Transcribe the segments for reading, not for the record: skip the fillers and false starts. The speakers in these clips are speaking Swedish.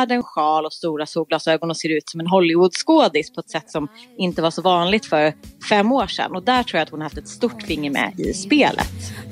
hade en sjal och stora solglasögon och ser ut som en Hollywood-skådis på ett sätt som inte var så vanligt för 5 år sedan. Och där tror jag att hon har haft ett stort finger med i spelet.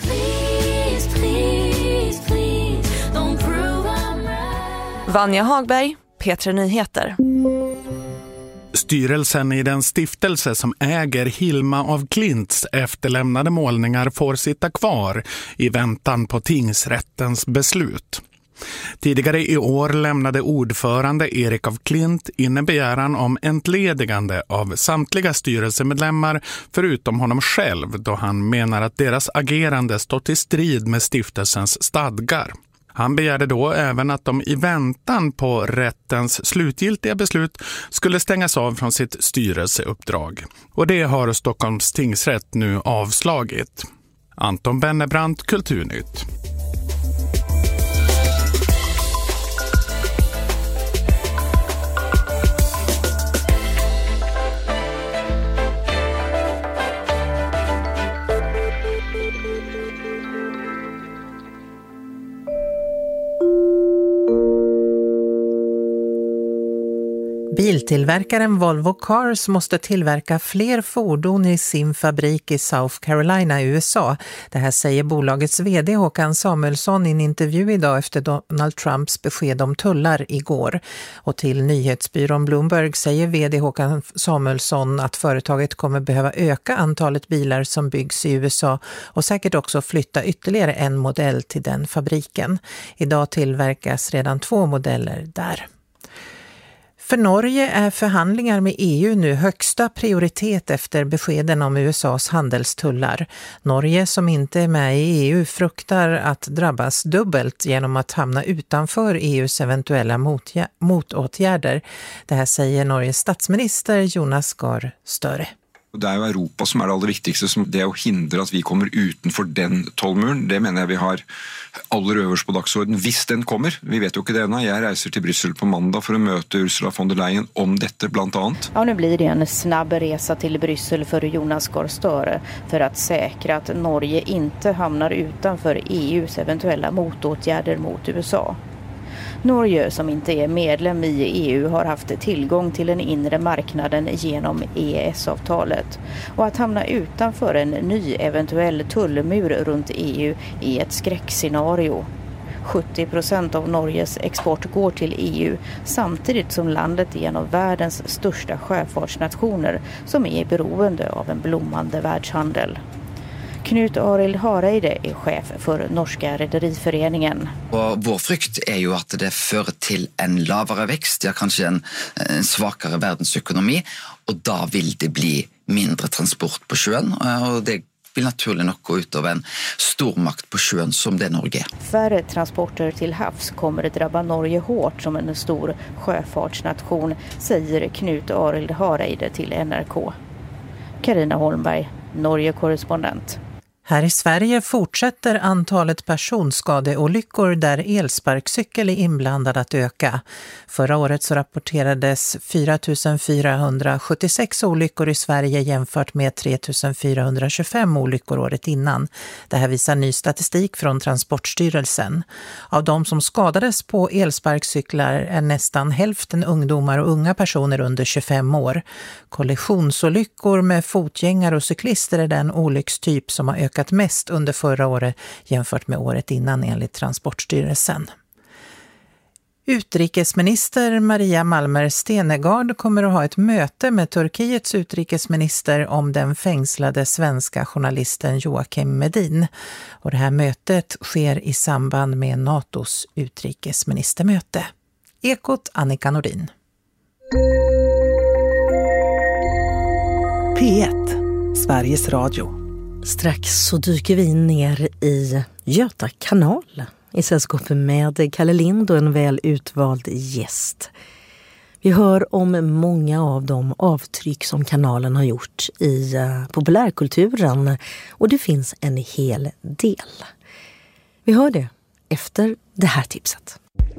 Vanja Hagberg, P3 Nyheter. Styrelsen i den stiftelse som äger Hilma af Klints efterlämnade målningar får sitta kvar i väntan på tingsrättens beslut. Tidigare i år lämnade ordförande Erik af Klint in en begäran om entledigande av samtliga styrelsemedlemmar förutom honom själv, då han menar att deras agerande stått i strid med stiftelsens stadgar. Han begärde då även att de i väntan på rättens slutgiltiga beslut skulle stängas av från sitt styrelseuppdrag. Och det har Stockholms tingsrätt nu avslagit. Anton Bennebrant, Kulturnytt. Biltillverkaren Volvo Cars måste tillverka fler fordon i sin fabrik i South Carolina i USA. Det här säger bolagets vd Håkan Samuelsson i en intervju idag efter Donald Trumps besked om tullar igår. Och till nyhetsbyrån Bloomberg säger vd Håkan Samuelsson att företaget kommer behöva öka antalet bilar som byggs i USA och säkert också flytta ytterligare en modell till den fabriken. Idag tillverkas redan 2 modeller där. För Norge är förhandlingar med EU nu högsta prioritet efter beskeden om USAs handelstullar. Norge, som inte är med i EU, fruktar att drabbas dubbelt genom att hamna utanför EUs eventuella motåtgärder. Det här säger Norges statsminister Jonas Gahr Støre. Det är ju Europa som är det allra viktigaste, det är att hindra att vi kommer utanför den tollmuren. Det menar jag vi har allra överst på dagsorden. Hvis den kommer, vi vet ju inte det ännu. Jag reser till Bryssel på måndag för att möta Ursula von der Leyen om detta bland annat. Ja, nu blir det en snabb resa till Bryssel för Jonas Gahr Støre för att säkra att Norge inte hamnar utanför EUs eventuella motåtgärder mot USA. Norge, som inte är medlem i EU, har haft tillgång till den inre marknaden genom EES-avtalet. Och att hamna utanför en ny eventuell tullmur runt EU är ett skräckscenario. 70% av Norges export går till EU samtidigt som landet är en av världens största sjöfartsnationer som är beroende av en blommande världshandel. Knut Arild Hareide är chef för Norska Rederiföreningen. Och vår frykt är ju att det för till en lavare växt, ja kanske en svagare världsekonomi, och då vill det bli mindre transport på sjön, och det vill naturligt nog gå ut av en stormakt på sjön som det är Norge. Färre transporter till havs kommer att drabba Norge hårt som en stor sjöfartsnation, säger Knut Arild Hareide till NRK. Carina Holmberg, Norge-korrespondent. Här i Sverige fortsätter antalet personskadeolyckor där elsparkcykel är inblandad att öka. Förra året så rapporterades 4 476 olyckor i Sverige jämfört med 3 425 olyckor året innan. Det här visar ny statistik från Transportstyrelsen. Av de som skadades på elsparkcyklar är nästan hälften ungdomar och unga personer under 25 år. Kollisionsolyckor med fotgängare och cyklister är den olyckstyp som har ökat mest under förra året jämfört med året innan enligt Transportstyrelsen. Utrikesminister Maria Malmer Stenegard kommer att ha ett möte med Turkiets utrikesminister om den fängslade svenska journalisten Joakim Medin. Och det här mötet sker i samband med NATOs utrikesministermöte. Ekot Annika Nordin. P1, Sveriges Radio. Strax så dyker vi ner i Göta kanal i sällskap med Kalle Lind och en väl utvald gäst. Vi hör om många av de avtryck som kanalen har gjort i populärkulturen, och det finns en hel del. Vi hör det efter det här tipset.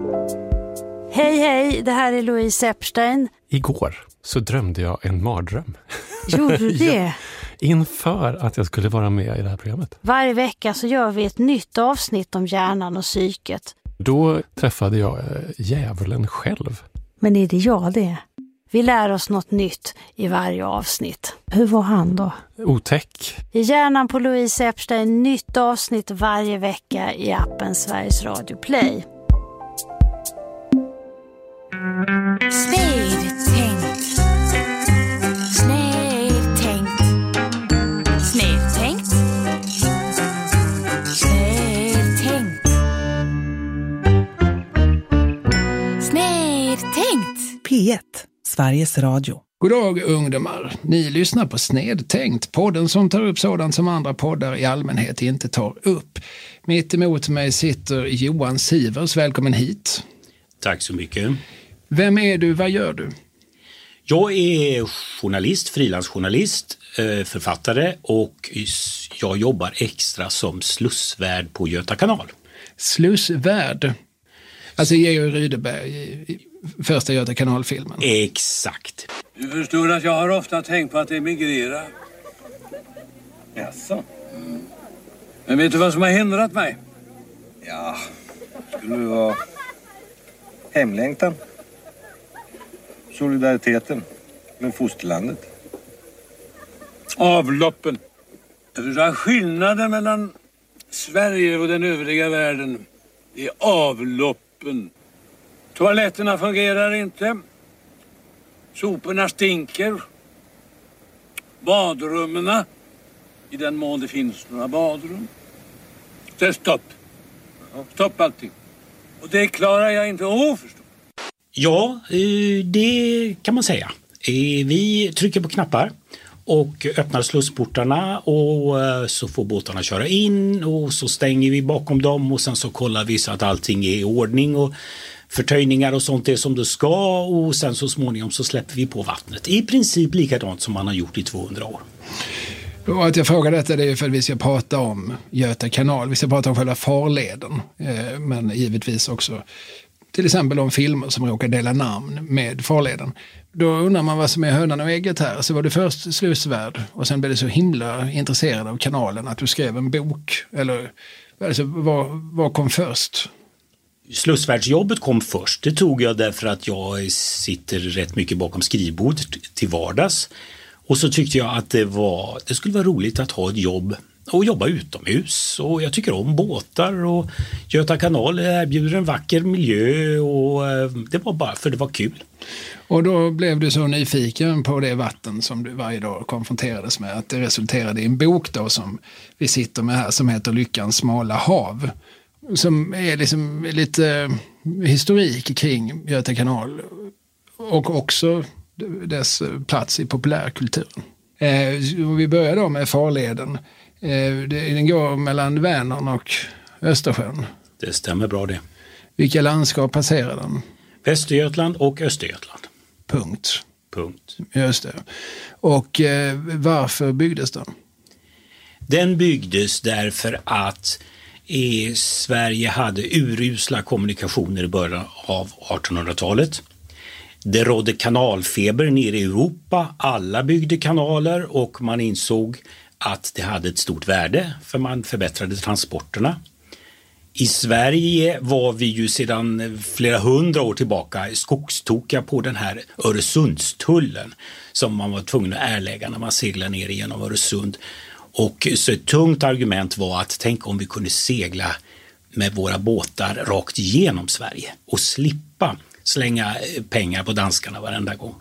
Hej, det här är Louise Epstein. Igår så drömde jag en mardröm. Gjorde du det? Ja, inför att jag skulle vara med i det här programmet. Varje vecka så gör vi ett nytt avsnitt om hjärnan och psyket. Då träffade jag djävulen själv. Men är det jag det? Vi lär oss något nytt i varje avsnitt. Hur var han då? Otäck. I hjärnan på Louise Epstein, nytt avsnitt varje vecka i appen Sveriges Radio Play. Snedtänkt. Snedtänkt. Snedtänkt. Snedtänkt. Snedtänkt. P1, Sveriges Radio. God dag ungdomar. Ni lyssnar på Snedtänkt, podden som tar upp sådant som andra poddar i allmänhet inte tar upp. Mitt emot mig sitter Johan Sivers. Välkommen hit. Tack så mycket. Vem är du? Vad gör du? Jag är journalist, frilansjournalist, författare och jag jobbar extra som slussvärd på Göta kanal. Slussvärd? Alltså Georg Rydeberg i första Göta kanalfilmen. Exakt. Du förstår att jag har ofta tänkt på att emigrera. Jaså? Men vet du vad som har hindrat mig? Ja, skulle det vara hemlängtan? Solidariteten med fosterlandet? Avloppen. Jag förstår att skillnaden mellan Sverige och den övriga världen är avloppen. Toaletterna fungerar inte. Soporna stinker. Badrummen, i den mån det finns några badrum. Det är stopp. Stopp allting. Och det klarar jag inte att förstå. Ja, det kan man säga. Vi trycker på knappar och öppnar slussportarna och så får båtarna köra in och så stänger vi bakom dem och sen så kollar vi så att allting är i ordning och förtöjningar och sånt är som det ska och sen så småningom så släpper vi på vattnet. I princip likadant som man har gjort i 200 år. Och att jag frågar detta det är för att vi ska prata om Göta kanal. Vi ska prata om själva farleden, men givetvis också till exempel om filmer som råkar dela namn med farleden. Då undrar man vad som är hönan och ägget här. Så var du först slussvärd och sen blev du så himla intresserad av kanalen att du skrev en bok. Eller alltså, vad kom först? Slussvärdsjobbet kom först. Det tog jag därför att jag sitter rätt mycket bakom skrivbordet till vardags. Och så tyckte jag att det skulle vara roligt att ha ett jobb och jobba utomhus. Och jag tycker om båtar och Göta kanal erbjuder en vacker miljö och det var bara för det var kul. Och då blev du så nyfiken på det vatten som du varje dag konfronterades med att det resulterade i en bok då som vi sitter med här som heter Lyckans smala hav. Som är liksom lite historik kring Göta kanal och också dess plats i populärkulturen. Vi börjar då med farleden. Den går mellan Vänern och Östersjön. Det stämmer bra det. Vilka landskap passerar den? Västergötland och Östergötland. Punkt. Punkt. Just det. Och varför byggdes den? Den byggdes därför att Sverige hade urusla kommunikationer i början av 1800-talet. Det rådde kanalfeber nere i Europa. Alla byggde kanaler och man insåg att det hade ett stort värde för man förbättrade transporterna. I Sverige var vi ju sedan flera hundra år tillbaka skogstoka på den här Öresundstullen som man var tvungen att erlägga när man seglade ner genom Öresund. Och så ett tungt argument var att tänk om vi kunde segla med våra båtar rakt igenom Sverige och slippa slänga pengar på danskarna varenda gång.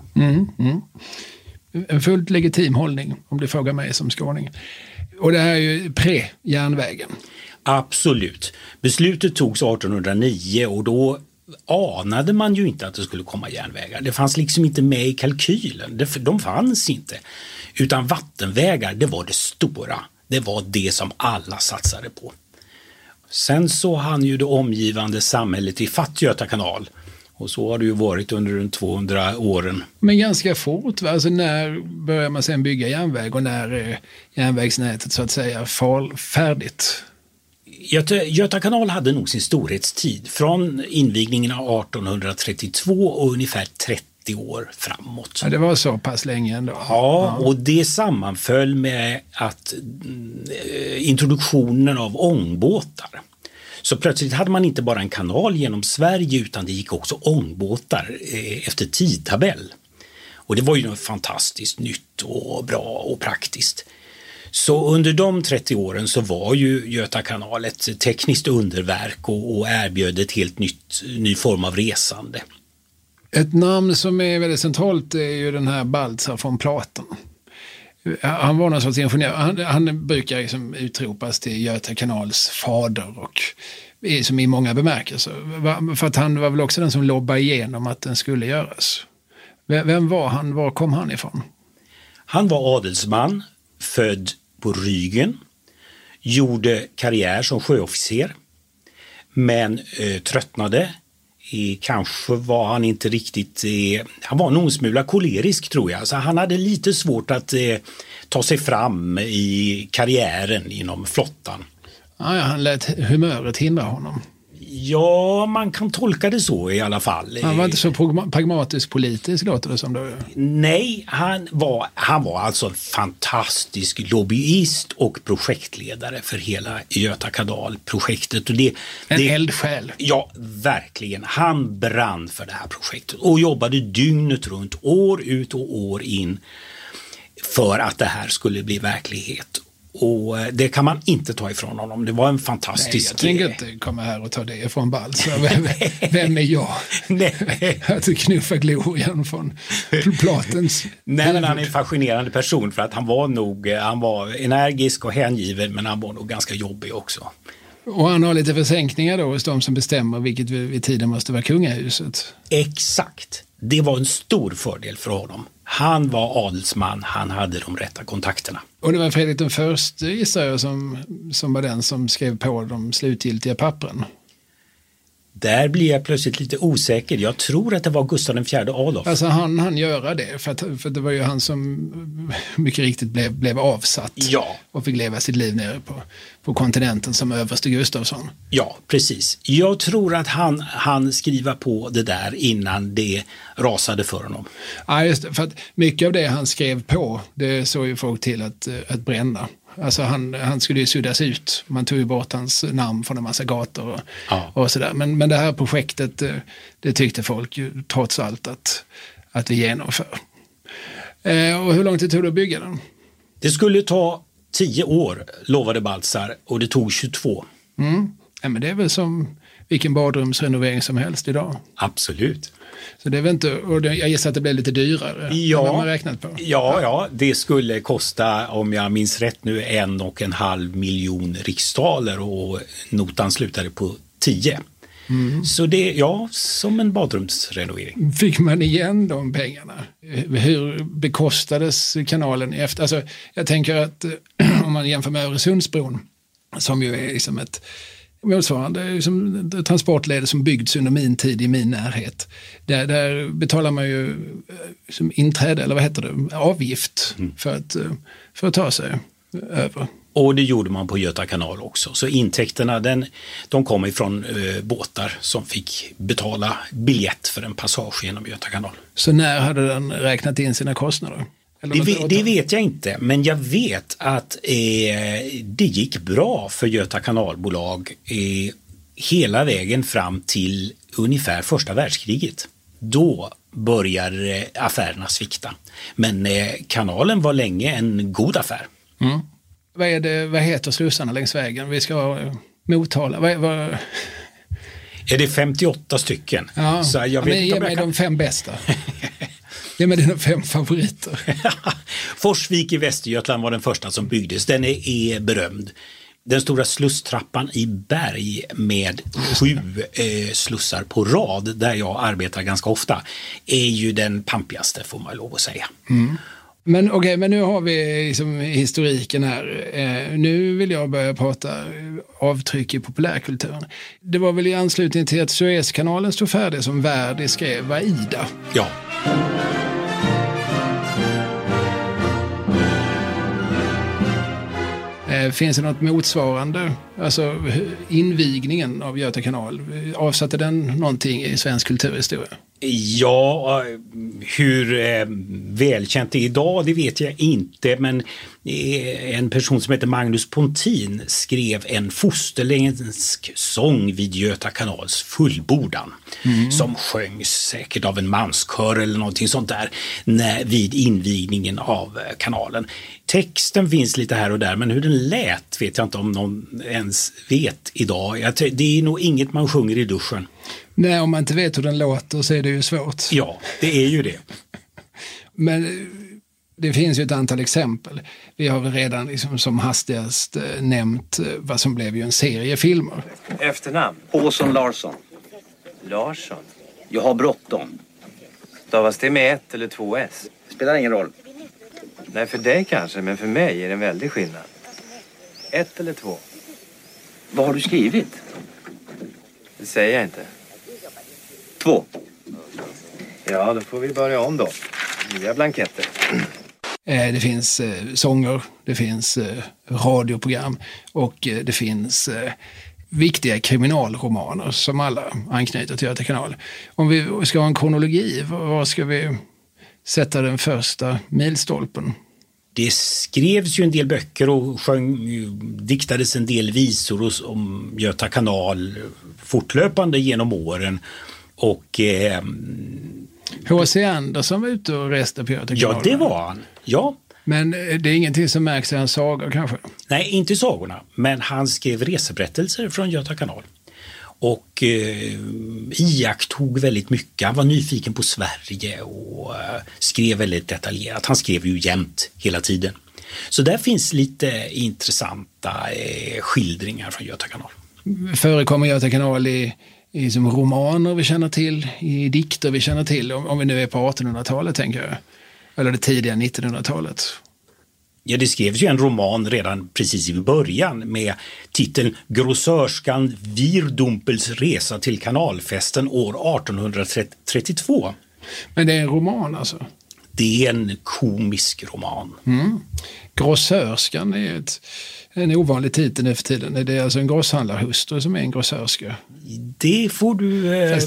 En fullt legitim hållning om du frågar mig som skåning. Och det här är ju pre-järnvägen. Absolut. Beslutet togs 1809 och då anade man ju inte att det skulle komma järnvägar. Det fanns liksom inte med i kalkylen. De fanns inte. Utan vattenvägar, det var det stora. Det var det som alla satsade på. Sen så hann ju det omgivande samhället i Göta kanal. Och så har det ju varit under de 200 åren. Men ganska fort, alltså när börjar man sen bygga järnväg och när är järnvägsnätet så att säga färdigt? Göta kanal hade nog sin storhetstid från invigningen av 1832 och ungefär 30 år framåt. Ja, det var så pass länge ändå. Ja, och det sammanföll med att introduktionen av ångbåtar. Så plötsligt hade man inte bara en kanal genom Sverige utan det gick också ångbåtar efter tidtabell. Och det var ju fantastiskt nytt och bra och praktiskt. Så under de 30 åren så var ju Göta kanal ett tekniskt underverk och erbjöd ett helt ny form av resande. Ett namn som är väldigt centralt är ju den här Baltzar von Platen. Han var någon sorts ingenjör. Han brukar liksom utropas till Göta kanals fader och som i många bemärkelser. För att han var väl också den som lobbade igenom att den skulle göras. Vem var han? Var kom han ifrån? Han var adelsman, född på Rügen, gjorde karriär som sjöofficer, men tröttnade. Kanske var han inte riktigt, han var nog en smula kolerisk tror jag, så han hade lite svårt att ta sig fram i karriären inom flottan. Ja, han lät humöret hindra honom. Ja, man kan tolka det så i alla fall. Han var inte så pragmatisk politisk, låter det som då. Nej, han var alltså en fantastisk lobbyist och projektledare för hela Göta kanal-projektet. Och en eldsjäl. Ja, verkligen. Han brann för det här projektet och jobbade dygnet runt, år ut och år in för att det här skulle bli verklighet. Och det kan man inte ta ifrån honom. Det var en fantastisk... Nej, jag tänker inte komma här och ta det från Baltzar. Vem är jag? Nej. Att knuffa glorian från Platens... Nej, men han är en fascinerande person för att han var energisk och hängiven, men han var nog ganska jobbig också. Och han har lite försänkningar då hos de som bestämmer vilket vid tiden måste vara kungahuset. Exakt. Det var en stor fördel för honom. Han var adelsman, han hade de rätta kontakterna. Och det var Fredrik den första, gissar jag, som var den som skrev på de slutgiltiga pappren. Där blir jag plötsligt lite osäker. Jag tror att det var Gustav den fjärde Adolf. Alltså han göra det, för det var ju han som mycket riktigt blev avsatt. Ja. Och fick leva sitt liv nere på kontinenten som överste Gustafsson. Ja, precis. Jag tror att han skriva på det där innan det rasade för honom. Ja, just det, för att mycket av det han skrev på, det såg ju folk till att bränna. Alltså han skulle ju suddas ut. Man tog ju bort hans namn från en massa gator och sådär. Men det här projektet, det tyckte folk ju trots allt att vi genomför. Och hur lång tid tog det att bygga den? Det skulle ta 10 år, lovade Baltzar, och det tog 22. Ja, men det är väl som vilken badrumsrenovering som helst idag. Absolut. Så det är väl inte, och jag gissar att det blir lite dyrare. Ja, vad man räknat på. Ja, det skulle kosta, om jag minns rätt nu, 1,5 miljon riksdaler och notan slutade på 10. Så det, som en badrumsrenovering. Fick man igen de pengarna? Hur bekostades kanalen efter? Alltså, jag tänker att om man jämför med Öresundsbron, som ju är liksom ett motsvarande som transportleder som byggts under min tid i min närhet. Där betalar man ju som inträde, eller vad heter det, avgift för att ta sig över. Och det gjorde man på Göta kanal också. Så intäkterna de kom ifrån båtar som fick betala biljett för en passage genom Göta kanal. Så när hade den räknat in sina kostnader? Det vet jag inte, men jag vet att det gick bra för Göta kanalbolag hela vägen fram till ungefär första världskriget. Då började affärerna svikta. Men kanalen var länge en god affär. Vad heter slussarna längs vägen? Vi ska ha Motala. Är det 58 stycken? Ja, så jag vet ge mig de 5 bästa. Ge mig dina 5 favoriter. Forsvik i Västergötland var den första som byggdes. Den är berömd. Den stora slusstrappan i Berg med 7 slussar på rad, där jag arbetar ganska ofta, är ju den pampigaste, får man lov att säga. Men men nu har vi liksom historiken här. Nu vill jag börja prata avtryck i populärkulturen. Det var väl i anslutning till att Suezkanalen stod färdig som Verdi skrev Aida. Ja. Finns det något motsvarande? Alltså invigningen av Göta kanal, avsatte den någonting i svensk kulturhistoria? Ja, hur välkänt det är idag, det vet jag inte, men en person som heter Magnus Pontin skrev en fosterländsk sång vid Göta kanals fullbordan som sjöngs säkert av en manskör eller någonting sånt där vid invigningen av kanalen. Texten finns lite här och där, men hur den lät vet jag inte om någon ens vet idag. Det är nog inget man sjunger i duschen. Nej, om man inte vet hur den låter så är det ju svårt. Ja, det är ju det. Men det finns ju ett antal exempel. Vi har väl redan liksom som hastigast nämnt vad som blev ju en serie filmer. Efternamn? Åsson Larsson. Larsson? Jag har bråttom. Stavas det med 1 eller 2 S? Spelar ingen roll. Nej, för dig kanske, men för mig är det en väldig skillnad. 1 eller 2? Vad har du skrivit? Det säger jag inte. 2. Ja, då får vi börja om då. Nya blanketter. Det finns sånger, det finns radioprogram och det finns viktiga kriminalromaner som alla anknyter till Göta kanal. Om vi ska ha en kronologi, var ska vi sätta den första milstolpen? Det skrevs ju en del böcker och diktades en del visor om Göta kanal fortlöpande genom åren. Och H.C. Andersen var ute och reste på Göta kanal. Ja, det var han. Ja. Men det är ingenting som märks i hans sagor kanske? Nej, inte sagorna. Men han skrev reseberättelser från Göta kanal. Och iakttog väldigt mycket. Han var nyfiken på Sverige och skrev väldigt detaljerat. Han skrev ju jämt hela tiden. Så där finns lite intressanta skildringar från Göta kanal. Förekommer Göta kanal i som romaner vi känner till, i dikter vi känner till, om vi nu är på 1800-talet tänker jag. Eller det tidiga 1900-talet. Ja, det skrevs ju en roman redan precis i början med titeln Grossörskan Virdumpels resa till kanalfesten år 1832. Men det är en roman alltså? Det är en komisk roman. Grossörskan är en ovanlig titel nu för tiden. Är det alltså en grosshandlarhustru som är en grossörska? Det får du...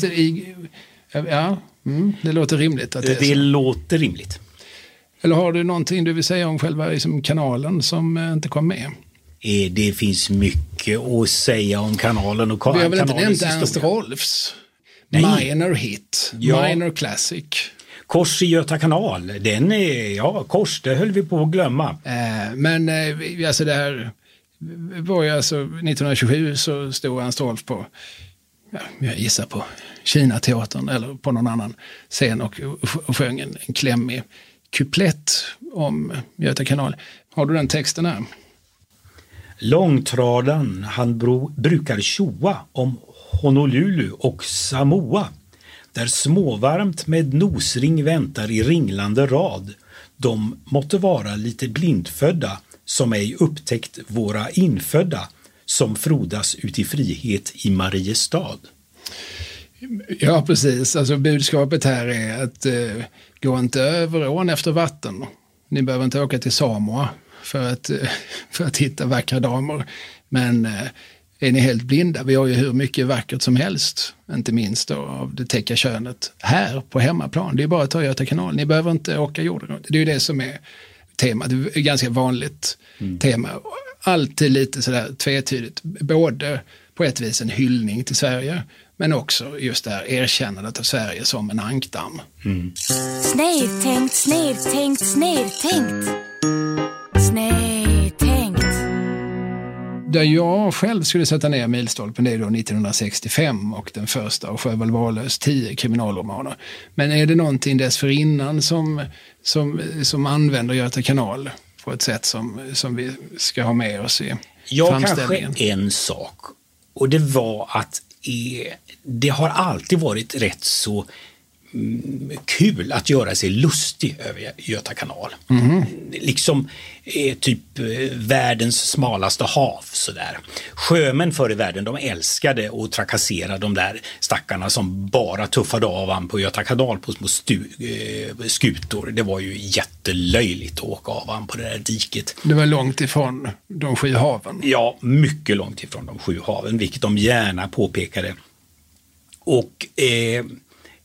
det låter rimligt. Att det låter rimligt. Eller har du någonting du vill säga om själva liksom, kanalen som inte kom med? Det finns mycket att säga om kanalen och kanalens historia. Vi har väl inte nämnt Ernst historia. Rolfs minor hit, minor classic. Kors i Göta kanal, den är, Kors, det höll vi på att glömma. Men alltså det här var ju alltså 1927 så stod Ernst Rolf på, jag gissar på Kina-teatern eller på någon annan scen och sjöng en klämmig kuplett om Göta kanal. Har du den texten här? Långtradan han brukar tjoa om Honolulu och Samoa. Där småvarmt med nosring väntar i ringlande rad. De måtte vara lite blindfödda som ej upptäckt våra infödda som frodas ut i frihet i Mariestad. Ja, precis. Alltså budskapet här är att gå inte över ån efter vatten. Ni behöver inte åka till Samoa för att hitta vackra damer. Men är ni helt blinda? Vi har ju hur mycket vackert som helst, inte minst då av det täcka könet, här på hemmaplan. Det är bara att ta Göta kanal. Ni behöver inte åka jorden. Det är ju det som är temat. Det är ett ganska vanligt tema. Alltid lite sådär tvetydigt. Både på ett vis en hyllning till Sverige, men också just det här erkännandet av Sverige som en ankdamm. Snedtänkt, snedtänkt, snedtänkt. Snedtänkt. Där jag själv skulle sätta ner milstolpen, det är då 1965 och den första av Sjöwall Wahlöös 10 kriminalromaner. Men är det någonting dessförinnan som använder Göta kanal på ett sätt som vi ska ha med oss i framställningen? Kanske en sak. Och det var att det har alltid varit rätt så kul att göra sig lustig över Göta kanal. Liksom typ världens smalaste hav sådär. Sjömän förr i världen, de älskade att trakassera de där stackarna som bara tuffade av på Göta kanal på små skutor. Det var ju jättelöjligt att åka av på det där diket. Det var långt ifrån de 7 haven. Ja, mycket långt ifrån de 7 haven, vilket de gärna påpekade. Och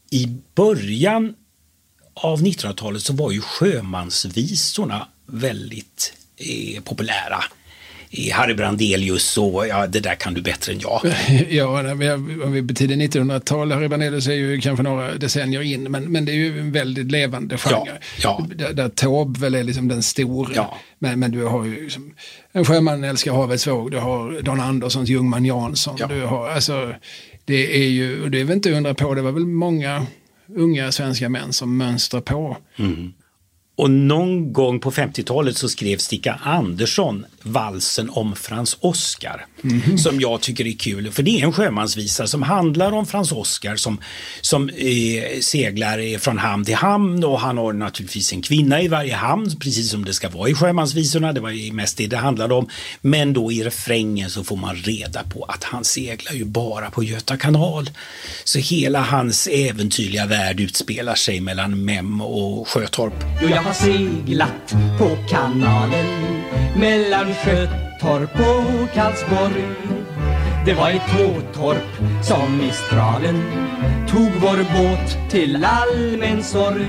i början av 1900-talet så var ju sjömansvisorna väldigt populära. Harry Brandelius och det där kan du bättre än jag. Ja, om vi betyder 1900-tal, Harry Brandelius är ju kanske några decennier in, men det är ju en väldigt levande genre. Ja. Där Taube väl är liksom den stora. Ja. Men du har ju liksom, En sjöman älskar havets våg, du har Don Anderssons Ljungman Jansson, du har, alltså, det är ju, och det är väl inte undra på, det var väl många unga svenska män som mönstrar på. Mm. Och någon gång på 50-talet så skrev Stickan Andersson valsen om Frans Oskar, som jag tycker är kul. För det är en sjömansvisa som handlar om Frans Oskar som seglar från hamn till hamn, och han har naturligtvis en kvinna i varje hamn, precis som det ska vara i sjömansvisorna. Det var ju mest det handlade om. Men då i refrängen så får man reda på att han seglar ju bara på Göta kanal. Så hela hans äventyrliga värld utspelar sig mellan Mem och Sjötorp. Jo, jag har seglat på kanalen mellan Sjötorp och Karlsborg. Det var i Tåtorp som Mistralen tog vår båt till allmän sorg.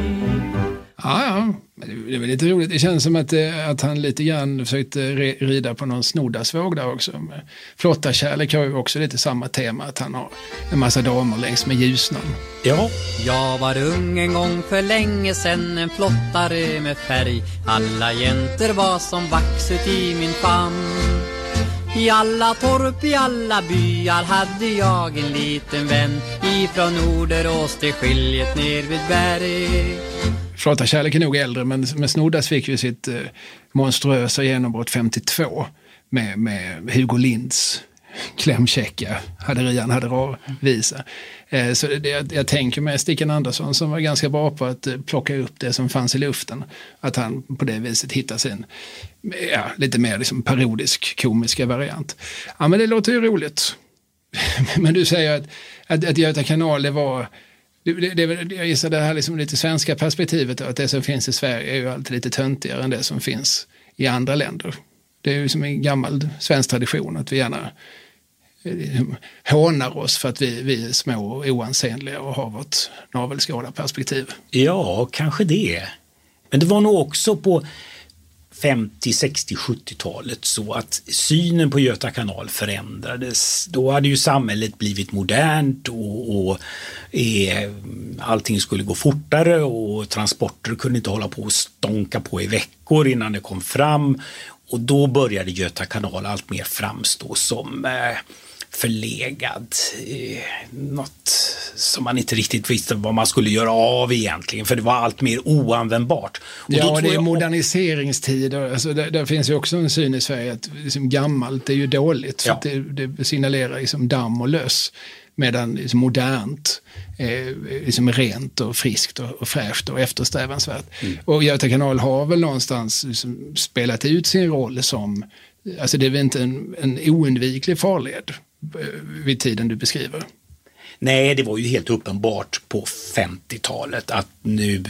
Ja, det är väl lite roligt. Det känns som att han lite grann försökte rida på någon snodasvåg där också. Flotta kärlek har ju också lite samma tema, att han har en massa damer längs med Ljusnan. Ja. Jag var ung en gång för länge sedan, en flottare med färg. Alla jäntor var som vaxet i min famn. I alla torp, i alla byar hade jag en liten vän. Ifrån Norderås till skiljet ner vid berg. Flotta kärlek är nog äldre, men Snoddas fick ju sitt monstruösa genombrott 52 med Hugo Linds klämkäcka Haderian Haderar-visa. Så jag tänker med Stickan Andersson, som var ganska bra på att plocka upp det som fanns i luften, att han på det viset hittar sin lite mer liksom parodisk, komiska variant. Ja, men det låter ju roligt. Men du säger att Göta kanal, det var... Jag gissar det här liksom lite svenska perspektivet, att det som finns i Sverige är ju alltid lite töntigare än det som finns i andra länder. Det är ju som en gammal svensk tradition att vi gärna hånar oss för att vi är små och oansenliga och har vårt navelskådarperspektiv. Ja, kanske det. Men det var nog också på 50, 60, 70-talet så att synen på Göta kanal förändrades. Då hade ju samhället blivit modernt och allting skulle gå fortare, och transporter kunde inte hålla på och stånka på i veckor innan det kom fram. Och då började Göta kanal allt mer framstå som förlegad. Något som man inte riktigt visste vad man skulle göra av egentligen, för det var allt mer oanvändbart. Och ja, det är moderniseringstider. Alltså, där finns ju också en syn i Sverige att liksom, gammalt är ju dåligt, för att det signalerar liksom damm och löss. Medan liksom, modernt liksom, rent och friskt och fräscht och eftersträvansvärt. Och Göta kanal har väl någonstans liksom, spelat ut sin roll som, alltså det är väl inte en oundviklig farled vid tiden du beskriver. Nej, det var ju helt uppenbart på 50-talet att nu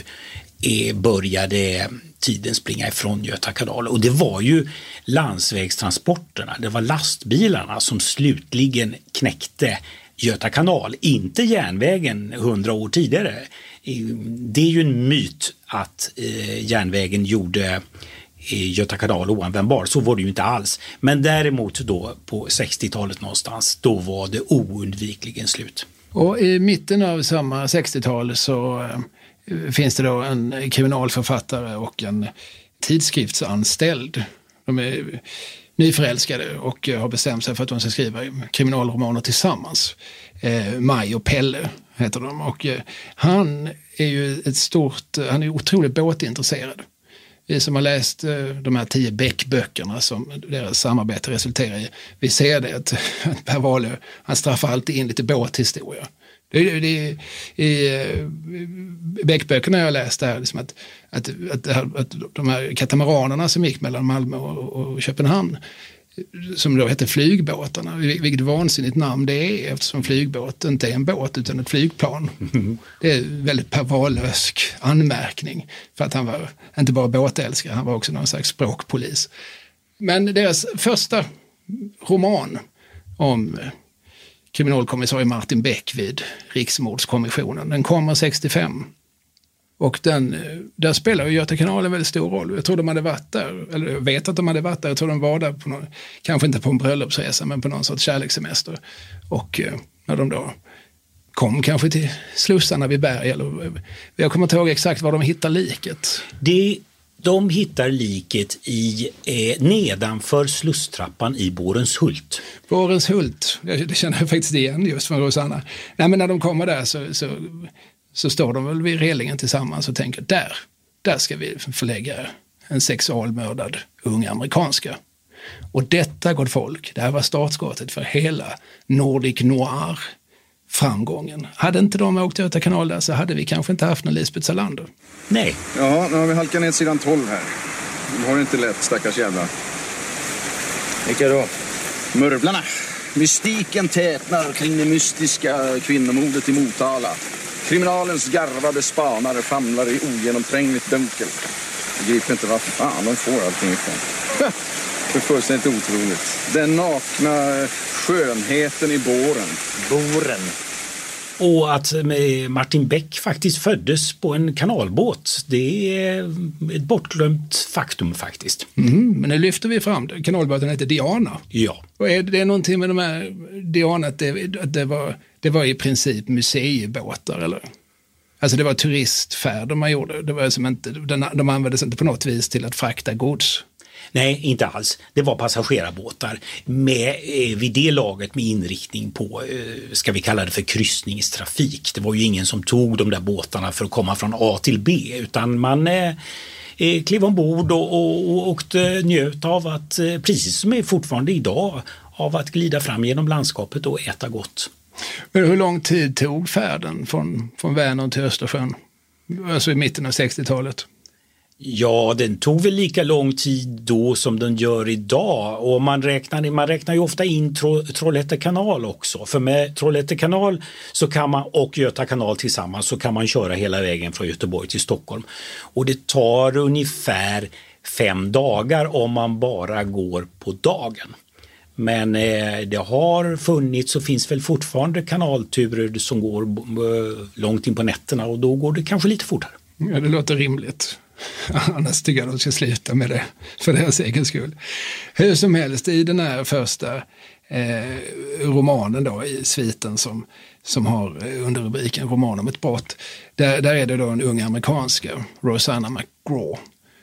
började tiden springa ifrån Göta kanal. Och det var ju landsvägstransporterna, det var lastbilarna som slutligen knäckte Göta kanal, inte järnvägen 100 år tidigare. Det är ju en myt att järnvägen gjorde Göta kanal oanvändbar. Så var det ju inte alls. Men däremot då på 60-talet någonstans, då var det oundvikligen slut. Och i mitten av samma 60-tal så finns det då en kriminalförfattare och en tidskriftsanställd. De är nyförälskade och har bestämt sig för att de ska skriva kriminalromaner tillsammans. Maj och Pelle heter de, och han är ju han är otroligt båtintresserad. Vi som har läst de här 10 Beck-böckerna som deras samarbete resulterar i, vi ser det att Per Wahlöö, han straffar alltid in lite båthistoria. I Beck-böckerna jag har läst där liksom att de här katamaranerna som gick mellan Malmö och Köpenhamn, som då heter flygbåtarna, vilket vansinnigt namn det är, eftersom flygbåt inte är en båt utan ett flygplan. Det är väldigt Per Wahlöösk anmärkning, för att han var inte bara båtälskare, han var också någon slags språkpolis. Men deras första roman om kriminalkommissarie Martin Beck vid Riksmordskommissionen. Den kommer 65. Och där spelar ju Göta kanal en väldigt stor roll. Jag tror de hade varit där, eller jag vet att de hade varit där. Jag tror de var där på någon, kanske inte på en bröllopsresa, men på någon sorts kärlekssemester. Och när de då kom kanske till slussarna vid berg, eller jag kommer inte ihåg exakt var de hittar liket. De hittar liket nedanför slusstrappan i Borenshult. Borenshult, det känner jag faktiskt igen just från Rosanna. Nej, men när de kommer där så står de väl vid relingen tillsammans och tänker där ska vi förlägga en sexualmördad ung amerikanska. Och detta, gott folk, det här var startskottet för hela Nordic Noir-framgången. Hade inte de åkt Göta kanal där så hade vi kanske inte haft någon Lisbeth Salander. Nej. Ja, nu har vi halkat ner sidan 12 här. De har det inte lätt, stackars jävla. Vilka då? Mörvlarna. Mystiken tätnar kring det mystiska kvinnomordet i Motala. Kriminalens garvade spanare famlar i ogenomträngligt dunkel. Jag begriper inte vad fan de får allting ifrån. Det är fullständigt otroligt. Den nakna skönheten i båren. Och att Martin Beck faktiskt föddes på en kanalbåt, det är ett bortglömt faktum faktiskt. Men nu lyfter vi fram det. Kanalbåten heter Diana. Ja. Och är det någonting med de här Diana att det var i princip museibåtar, eller? Alltså det var turistfärder man gjorde. Det var som inte, de användes inte på något vis till att frakta gods. Nej, inte alls. Det var passagerarbåtar med vid det laget med inriktning på, ska vi kalla det för kryssningstrafik. Det var ju ingen som tog de där båtarna för att komma från A till B, utan man klev ombord och njöt av att, precis som är fortfarande idag, av att glida fram genom landskapet och äta gott. Men hur lång tid tog färden från Vänern till Östersjön? Alltså i mitten av 60-talet? Ja, den tog väl lika lång tid då som den gör idag, och man räknar ju ofta in Trollhätte kanal också, för med Trollhätte kanal så kan man, och Göta kanal tillsammans, så kan man köra hela vägen från Göteborg till Stockholm, och det tar ungefär 5 dagar om man bara går på dagen. Men det har funnits och finns väl fortfarande kanalturer som går långt in på nätterna, och då går det kanske lite fortare. Ja, det låter rimligt. Annars tycker jag de ska sluta med det för deras egen skull. Hur som helst, i den här första romanen då, i sviten som har under rubriken roman om ett brott, där är det då en ung amerikanska, Rosanna McGraw,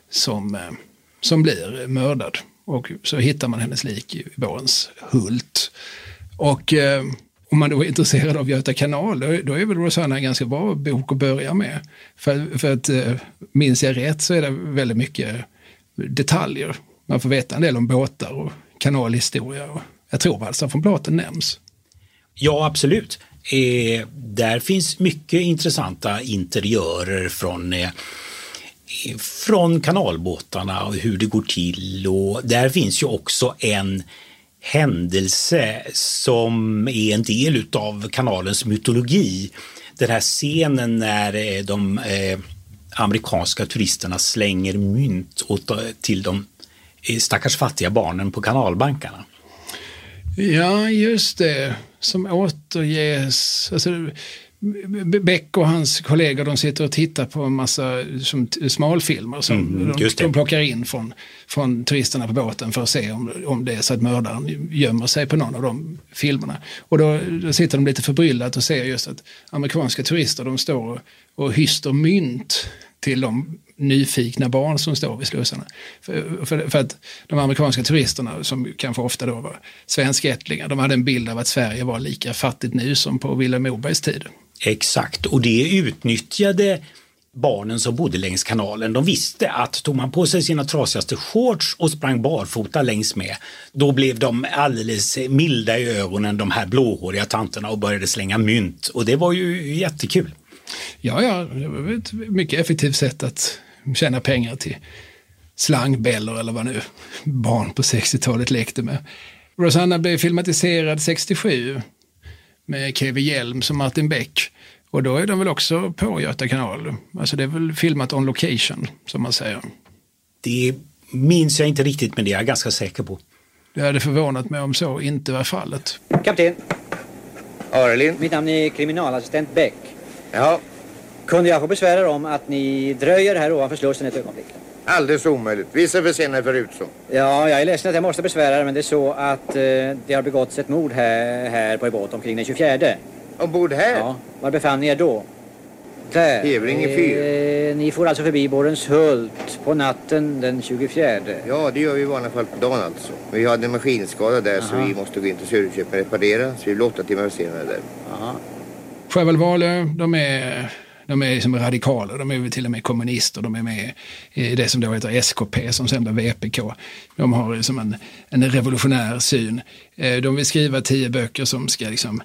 som blir mördad. Och så hittar man hennes lik i Borenshult. Och om man då är intresserad av Göta kanal, då är väl Rosanna en ganska bra bok att börja med. För att minns jag rätt så är det väldigt mycket detaljer. Man får veta en del om båtar och kanalhistoria. Och jag tror alltså från Platen nämns. Ja, absolut. Där finns mycket intressanta interiörer från kanalbåtarna och hur det går till. Och där finns ju också en händelse som är en del av kanalens mytologi. Den här scenen när de amerikanska turisterna slänger mynt till de stackars fattiga barnen på kanalbankarna. Ja, just det. Som återges. Alltså, Beck och hans kollegor, de sitter och tittar på en massa smalfilmer som de plockar in från turisterna på båten för att se om det är så att mördaren gömmer sig på någon av de filmerna. Och då sitter de lite förbryllat och ser just att amerikanska turister, de står och hyster mynt till de nyfikna barn som står vid slussarna. För att de amerikanska turisterna, som kanske ofta då var svenskättlingar, de hade en bild av att Sverige var lika fattigt nu som på Vilhelm Mobergs tid. Exakt, och det utnyttjade barnen som bodde längs kanalen. De visste att tog man på sig sina trasigaste shorts och sprang barfota längs med, då blev de alldeles milda i ögonen, de här blåhåriga tanterna, och började slänga mynt. Och det var ju jättekul. Ja, det var ett mycket effektivt sätt att tjäna pengar till slangbällor eller vad nu barn på 60-talet lekte med. Rosanna blev filmatiserad 67 med K.V. Hjelm som Martin Beck, och då är de väl också på Göta kanal. Alltså det är väl filmat on location, som man säger. Det minns jag inte riktigt, men det är jag ganska säker på. Det hade förvånat mig om så inte var fallet. Kapten, Arlind. Mitt namn är kriminalassistent Bäck. Ja. Kunde jag få besvära om att ni dröjer här ovanför Slussen ett ögonblick? Alldeles omöjligt. Vissa försenar förut så. Ja, jag är ledsen att jag måste besvära, men det är så att det har begåtts ett mord här på en båt omkring den 24. Ombord här? Ja, var befann ni er då? Där. Hevringe fyr. Ni får alltså förbi Borgenshult på natten den 24. Ja, det gör vi i vanliga fall på dagen alltså. Vi hade en maskinskada där. Så vi måste gå in till Söderköping och reparera. Så vi blir 8 timmar senare där. Sjöwall-Wahlöö, de är som radikaler, de är väl till och med kommunister, de är med i det som då heter SKP, som sen blir VPK. De har som en revolutionär syn. De vill skriva 10 böcker som ska liksom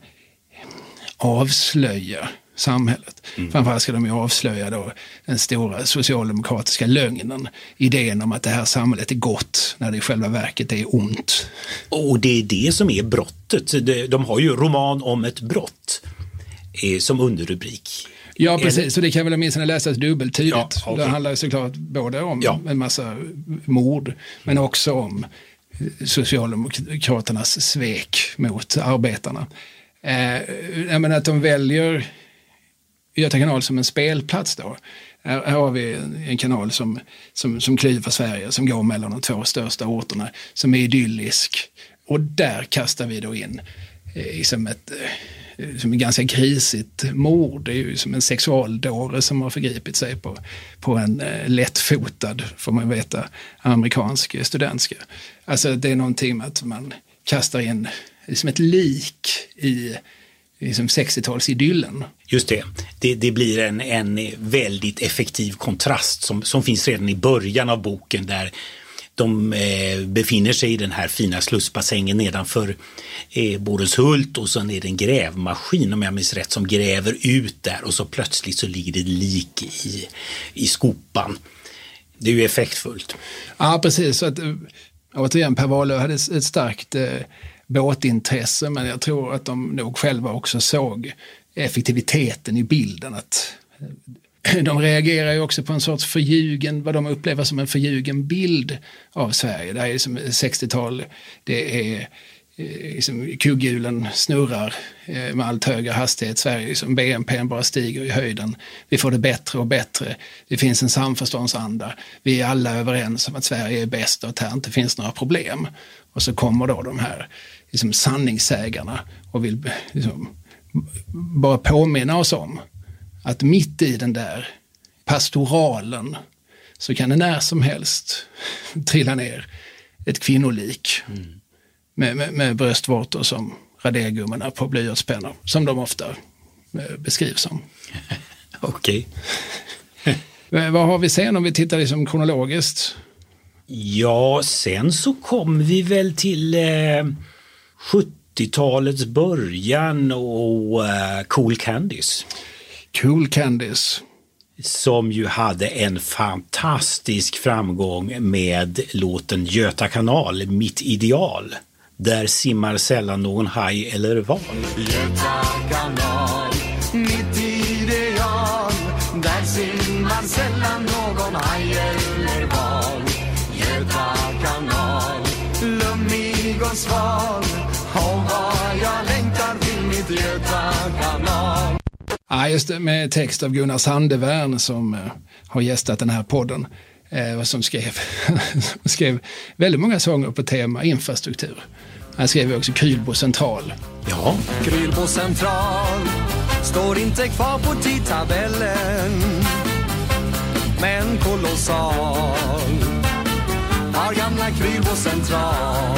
avslöja samhället. Framförallt ska de ju avslöja då den stora socialdemokratiska lögnen, idén om att det här samhället är gott när det i själva verket är ont. Och det är det som är brottet. De har ju roman om ett brott som underrubrik. Ja, precis. Så det kan väl åtminstone läsas dubbeltydigt. Ja, okay. Det handlar såklart både om en massa mord, men också om Socialdemokraternas svek mot arbetarna. Jag menar att de väljer Göta kanal som en spelplats då. Här har vi en kanal som klyver Sverige, som går mellan de 2 största orterna, som är idyllisk. Och där kastar vi då in som ett ganska grisigt mord. Det är ju som en sexualdåre som har förgripit sig på en lättfotad, får man veta, amerikansk studentska. Alltså det är någonting med att man kastar in som ett lik i liksom 60-talsidyllen. Just det. Det blir en väldigt effektiv kontrast som finns redan i början av boken, där de befinner sig i den här fina slussbassängen nedanför Borgenshult, och sen är det en grävmaskin, om jag minns rätt, som gräver ut där, och så plötsligt så ligger det lik i skopan. Det är ju effektfullt. Ja, precis. Så att, återigen, Per Wahlöö hade ett starkt båtintresse, men jag tror att de nog själva också såg effektiviteten i bilden. Att de reagerar ju också på en sorts förljugen, vad de upplever som en förljugen bild av Sverige. Det är som 60-tal, det är liksom kugghjulen snurrar med allt högre hastighet. Sverige, liksom BNP bara stiger i höjden. Vi får det bättre och bättre. Det finns en samförståndsanda. Vi är alla överens om att Sverige är bäst och att här inte finns några problem. Och så kommer då de här liksom sanningssägarna och vill liksom bara påminna oss om att mitt i den där pastoralen så kan det när som helst trilla ner ett kvinnolik med bröstvårtor som radergummorna på blyertspennor, som de ofta beskrivs som. Okej. Vad har vi sen om vi tittar liksom kronologiskt? Ja, sen så kom vi väl till 70-talets början och Cool Candies. Cool Candies. Som ju hade en fantastisk framgång med låten Göta kanal, mitt ideal. Där simmar sällan någon haj eller val. Göta kanal, mitt ideal. Där simmar sällan någon haj eller val. Göta kanal, lummig och sval. Och vad jag längtar till mitt Göta kanal. Ja, just det, med text av Gunnar Sandevärn som har gästat den här podden. Som skrev väldigt många sånger på tema infrastruktur. Han skrev också Krylbo central. Ja. Krylbo central står inte kvar på tidtabellen, men kolossal har gamla Krylbo central.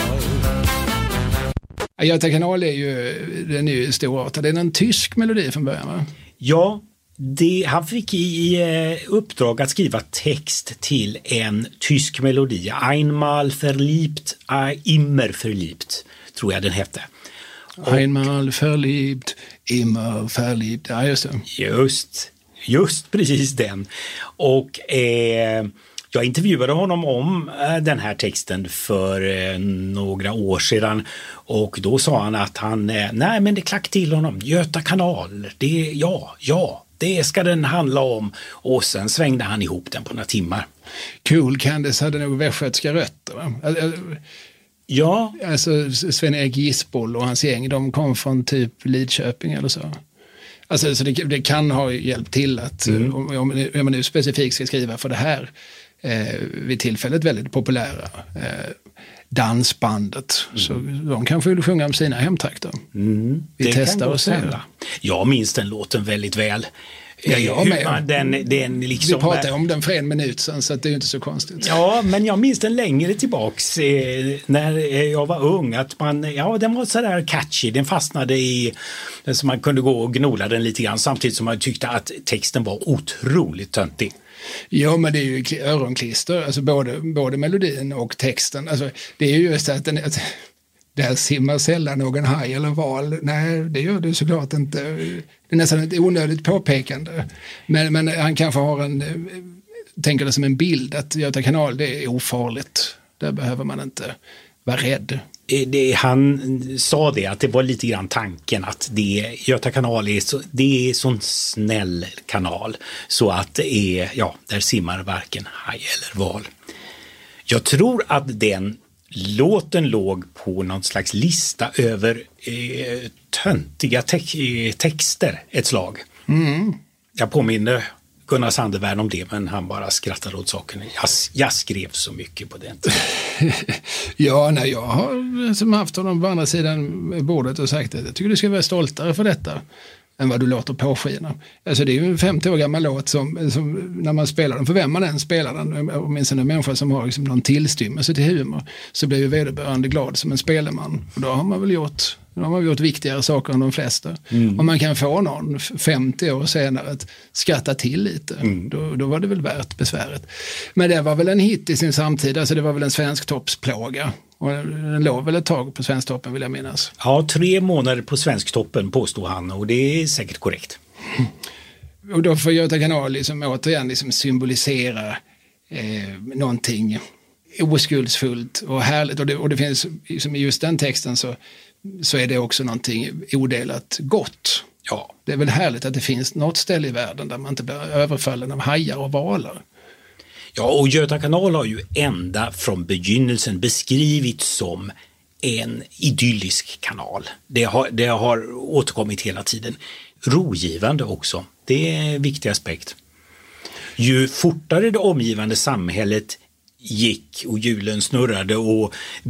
Göta kanal är ju storartad. Det är en tysk melodi från början, va? Ja, han fick i uppdrag att skriva text till en tysk melodi. Einmal verliebt, immer verliebt, tror jag den hette. Einmal verliebt, immer verliebt. Ja, just det. Just precis den. Och jag intervjuade honom om den här texten för några år sedan, och då sa han att nej men det klack till honom, Göta kanal, det ska den handla om, och sen svängde han ihop den på några timmar. Cool Candies hade nog västgötska rötter, va? Ja. Alltså Sven-Erik Gisboll och hans gäng, de kom från typ Lidköping eller så. Alltså så det kan ha hjälpt till att, om man nu specifikt ska skriva för det här vid tillfället väldigt populära dansbandet. Så de kanske vill sjunga om sina hemtrakter. Vi testar och ser. Jag minns den låten väldigt väl. Ja, jag med. Den liksom, vi pratade om den för 1 minut sedan, så att det är ju inte så konstigt. Ja, men jag minns den längre tillbaks när jag var ung. Att den var sådär catchy. Den fastnade i, så man kunde gå och gnola den lite grann, samtidigt som man tyckte att texten var otroligt töntig. Ja, men det är ju öronklister, alltså både melodin och texten. Alltså, det är ju just att där simmar sällan någon haj eller val. Nej, det gör det såklart inte. Det är nästan ett onödigt påpekande. Men han kanske har tänker det som en bild att Göta kanal, det är ofarligt. Där behöver man inte vara rädd. Han sa det, att det var lite grann tanken att Göta kanal är sån snäll kanal, så att det är, där simmar varken haj eller val. Jag tror att den låten låg på någon slags lista över töntiga texter ett slag. Jag påminner Gunnar Sandevärn om det, men han bara skrattade åt saken. Jag skrev så mycket på den tiden. Ja, nej, jag har som haft honom på andra sidan bordet och sagt att jag tycker du ska vara stoltare för detta än vad du låter påskina. Alltså det är ju en 50 år gammal låt som när man spelar den, för vem man än spelar den, och minst en människa som har liksom någon tillstymmelse till humor, så blir ju vederbörande glad som en spelman. Och då har man väl gjort viktigare saker än de flesta. Om man kan få någon 50 år senare att skratta till lite, då var det väl värt besväret. Men det var väl en hit i sin samtid, alltså det var väl en svensk toppsplåga. Och den låg väl ett tag på Svensktoppen, vill jag minnas. Ja, 3 månader på Svensktoppen påstod han, och det är säkert korrekt. Och då får Göta kanal liksom återigen liksom symbolisera någonting oskuldsfullt och härligt. Och det finns liksom i just den texten så är det också någonting odelat gott. Ja. Det är väl härligt att det finns något ställe i världen där man inte blir överfallen av hajar och valar. Ja, och Göta kanal har ju ända från begynnelsen beskrivits som en idyllisk kanal. Det har återkommit hela tiden. Rogivande också. Det är en viktig aspekt. Ju fortare det omgivande samhället gick och hjulen snurrade och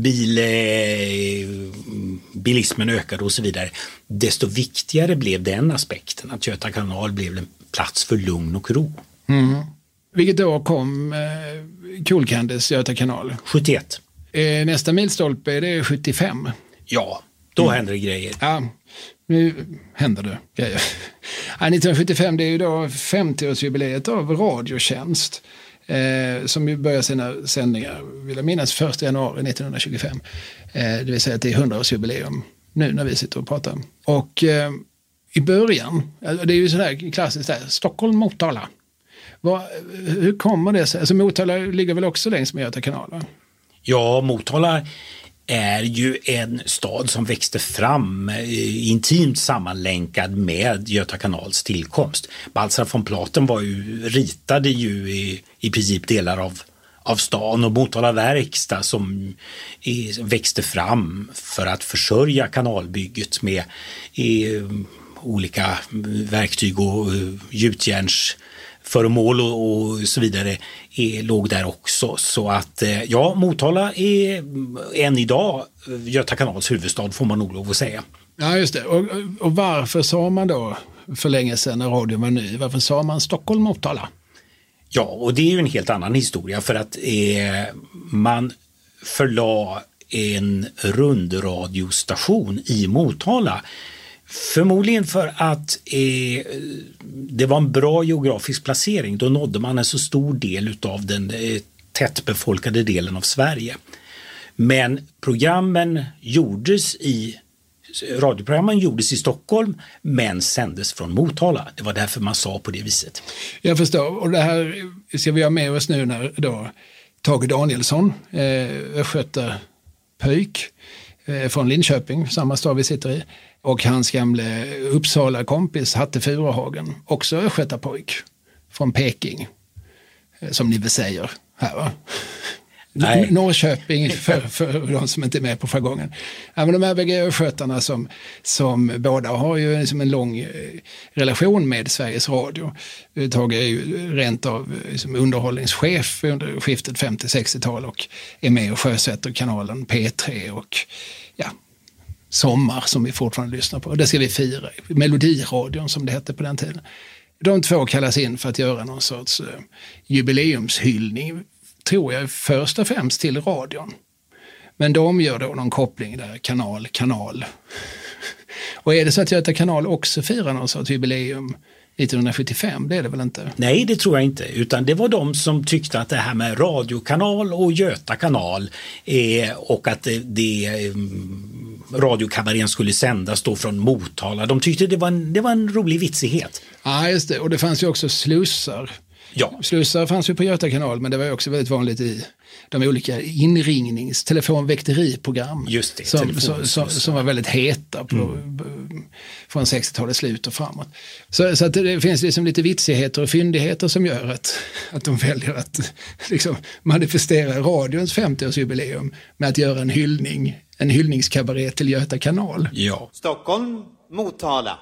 bilismen ökade och så vidare, desto viktigare blev den aspekten, att Göta kanal blev en plats för lugn och ro. Vilket år kom Cool-Candies Göta kanal? 71. Nästa milstolpe är det 75. Ja, då händer det grejer. Ja, nu händer det grejer. 1975, det är ju då 50-årsjubileet av Radiotjänst, som ju börjar sina sändningar, vill jag minnas, 1 januari 1925. Det vill säga att det är 100-årsjubileum nu när vi sitter och pratar. Och i början, det är ju sådär klassiskt där, Stockholm, Motala. Hur kommer det sig? Alltså Motala ligger väl också längs med Göta kanal, va? Ja, Motala är ju en stad som växte fram intimt sammanlänkad med Göta kanals tillkomst. Baltzar von Platen ritade ju i princip delar av stan, och Motala verkstad som växte fram för att försörja kanalbygget med olika verktyg och gjutjärnsföremål och så vidare låg där också. Så att Motala är än idag Göta kanals huvudstad, får man nog lov att säga. Ja, just det. Och varför sa man då för länge sedan när radion var ny, varför sa man Stockholm, Motala? Ja, och det är ju en helt annan historia, för att man förla en rundradiostation i Motala. Förmodligen för att det var en bra geografisk placering. Då nådde man en så stor del av den tättbefolkade delen av Sverige. Men radioprogrammen gjordes i Stockholm, men sändes från Motala. Det var därför man sa på det viset. Jag förstår, och det här ska vi ha med oss nu när då Tage Danielsson, östgötapöjk från Linköping, samma stad vi sitter i, och hans gamle Uppsala kompis Hatte Furuhagen, också östgötapojk från Peking, som ni väl säger här, va? Norrköping för de som inte är med på förra gången. Ja, men de här bägge östgötarna som båda har ju liksom en lång relation med Sveriges Radio. Tage är ju rent av liksom underhållningschef under skiftet 50-60-tal och är med och sjösätter kanalen P3 och Sommar som vi fortfarande lyssnar på. Det ska vi fira. Melodiradion som det hette på den tiden. De två kallas in för att göra någon sorts jubileumshyllning, tror jag först och främst till radion. Men de gör då någon koppling där, kanal. Och är det så att Göta kanal också firar någon sorts jubileum 1975, det är det väl inte? Nej, det tror jag inte. Utan det var de som tyckte att det här med radiokanal och Göta kanal och att radiokabarén skulle sändas då från Motala. De tyckte det var en rolig vitsighet. Ja, just det. Och det fanns ju också slussar. Ja. Slussar fanns ju på Göta kanal, men det var ju också väldigt vanligt i de olika telefonväkteriprogram. Just det, som var väldigt heta från 60-talets slut och framåt. Så att det finns liksom lite vitsigheter och fyndigheter som gör att de väljer att liksom manifestera radions 50-årsjubileum med att göra en hyllningskabaré till Göta kanal. Ja. Stockholm, Motala.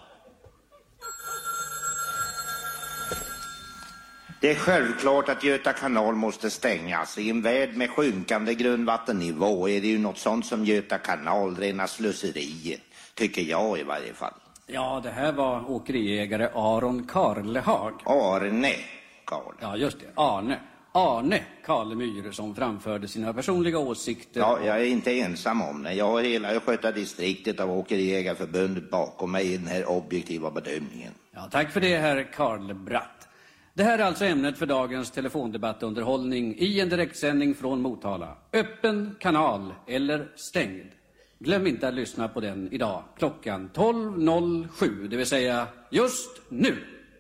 Det är självklart att Göta kanal måste stängas. I en värld med sjunkande grundvattennivå är det ju något sånt som Göta kanal, rena slöseriet. Tycker jag i varje fall. Ja, det här var åkeriägare Aron Karlehag. Arne Karle. Ja, just det. Arne Karlemyr som framförde sina personliga åsikter. Ja, jag är inte ensam om det. Jag har hela Östgöta distriktet av åkeriägarförbundet bakom mig i den här objektiva bedömningen. Ja, tack för det, herr Karlebratt. Det här är alltså ämnet för dagens telefondebattunderhållning i en direktsändning från Motala. Öppen kanal eller stängd. Glöm inte att lyssna på den idag klockan 12.07, det vill säga just nu.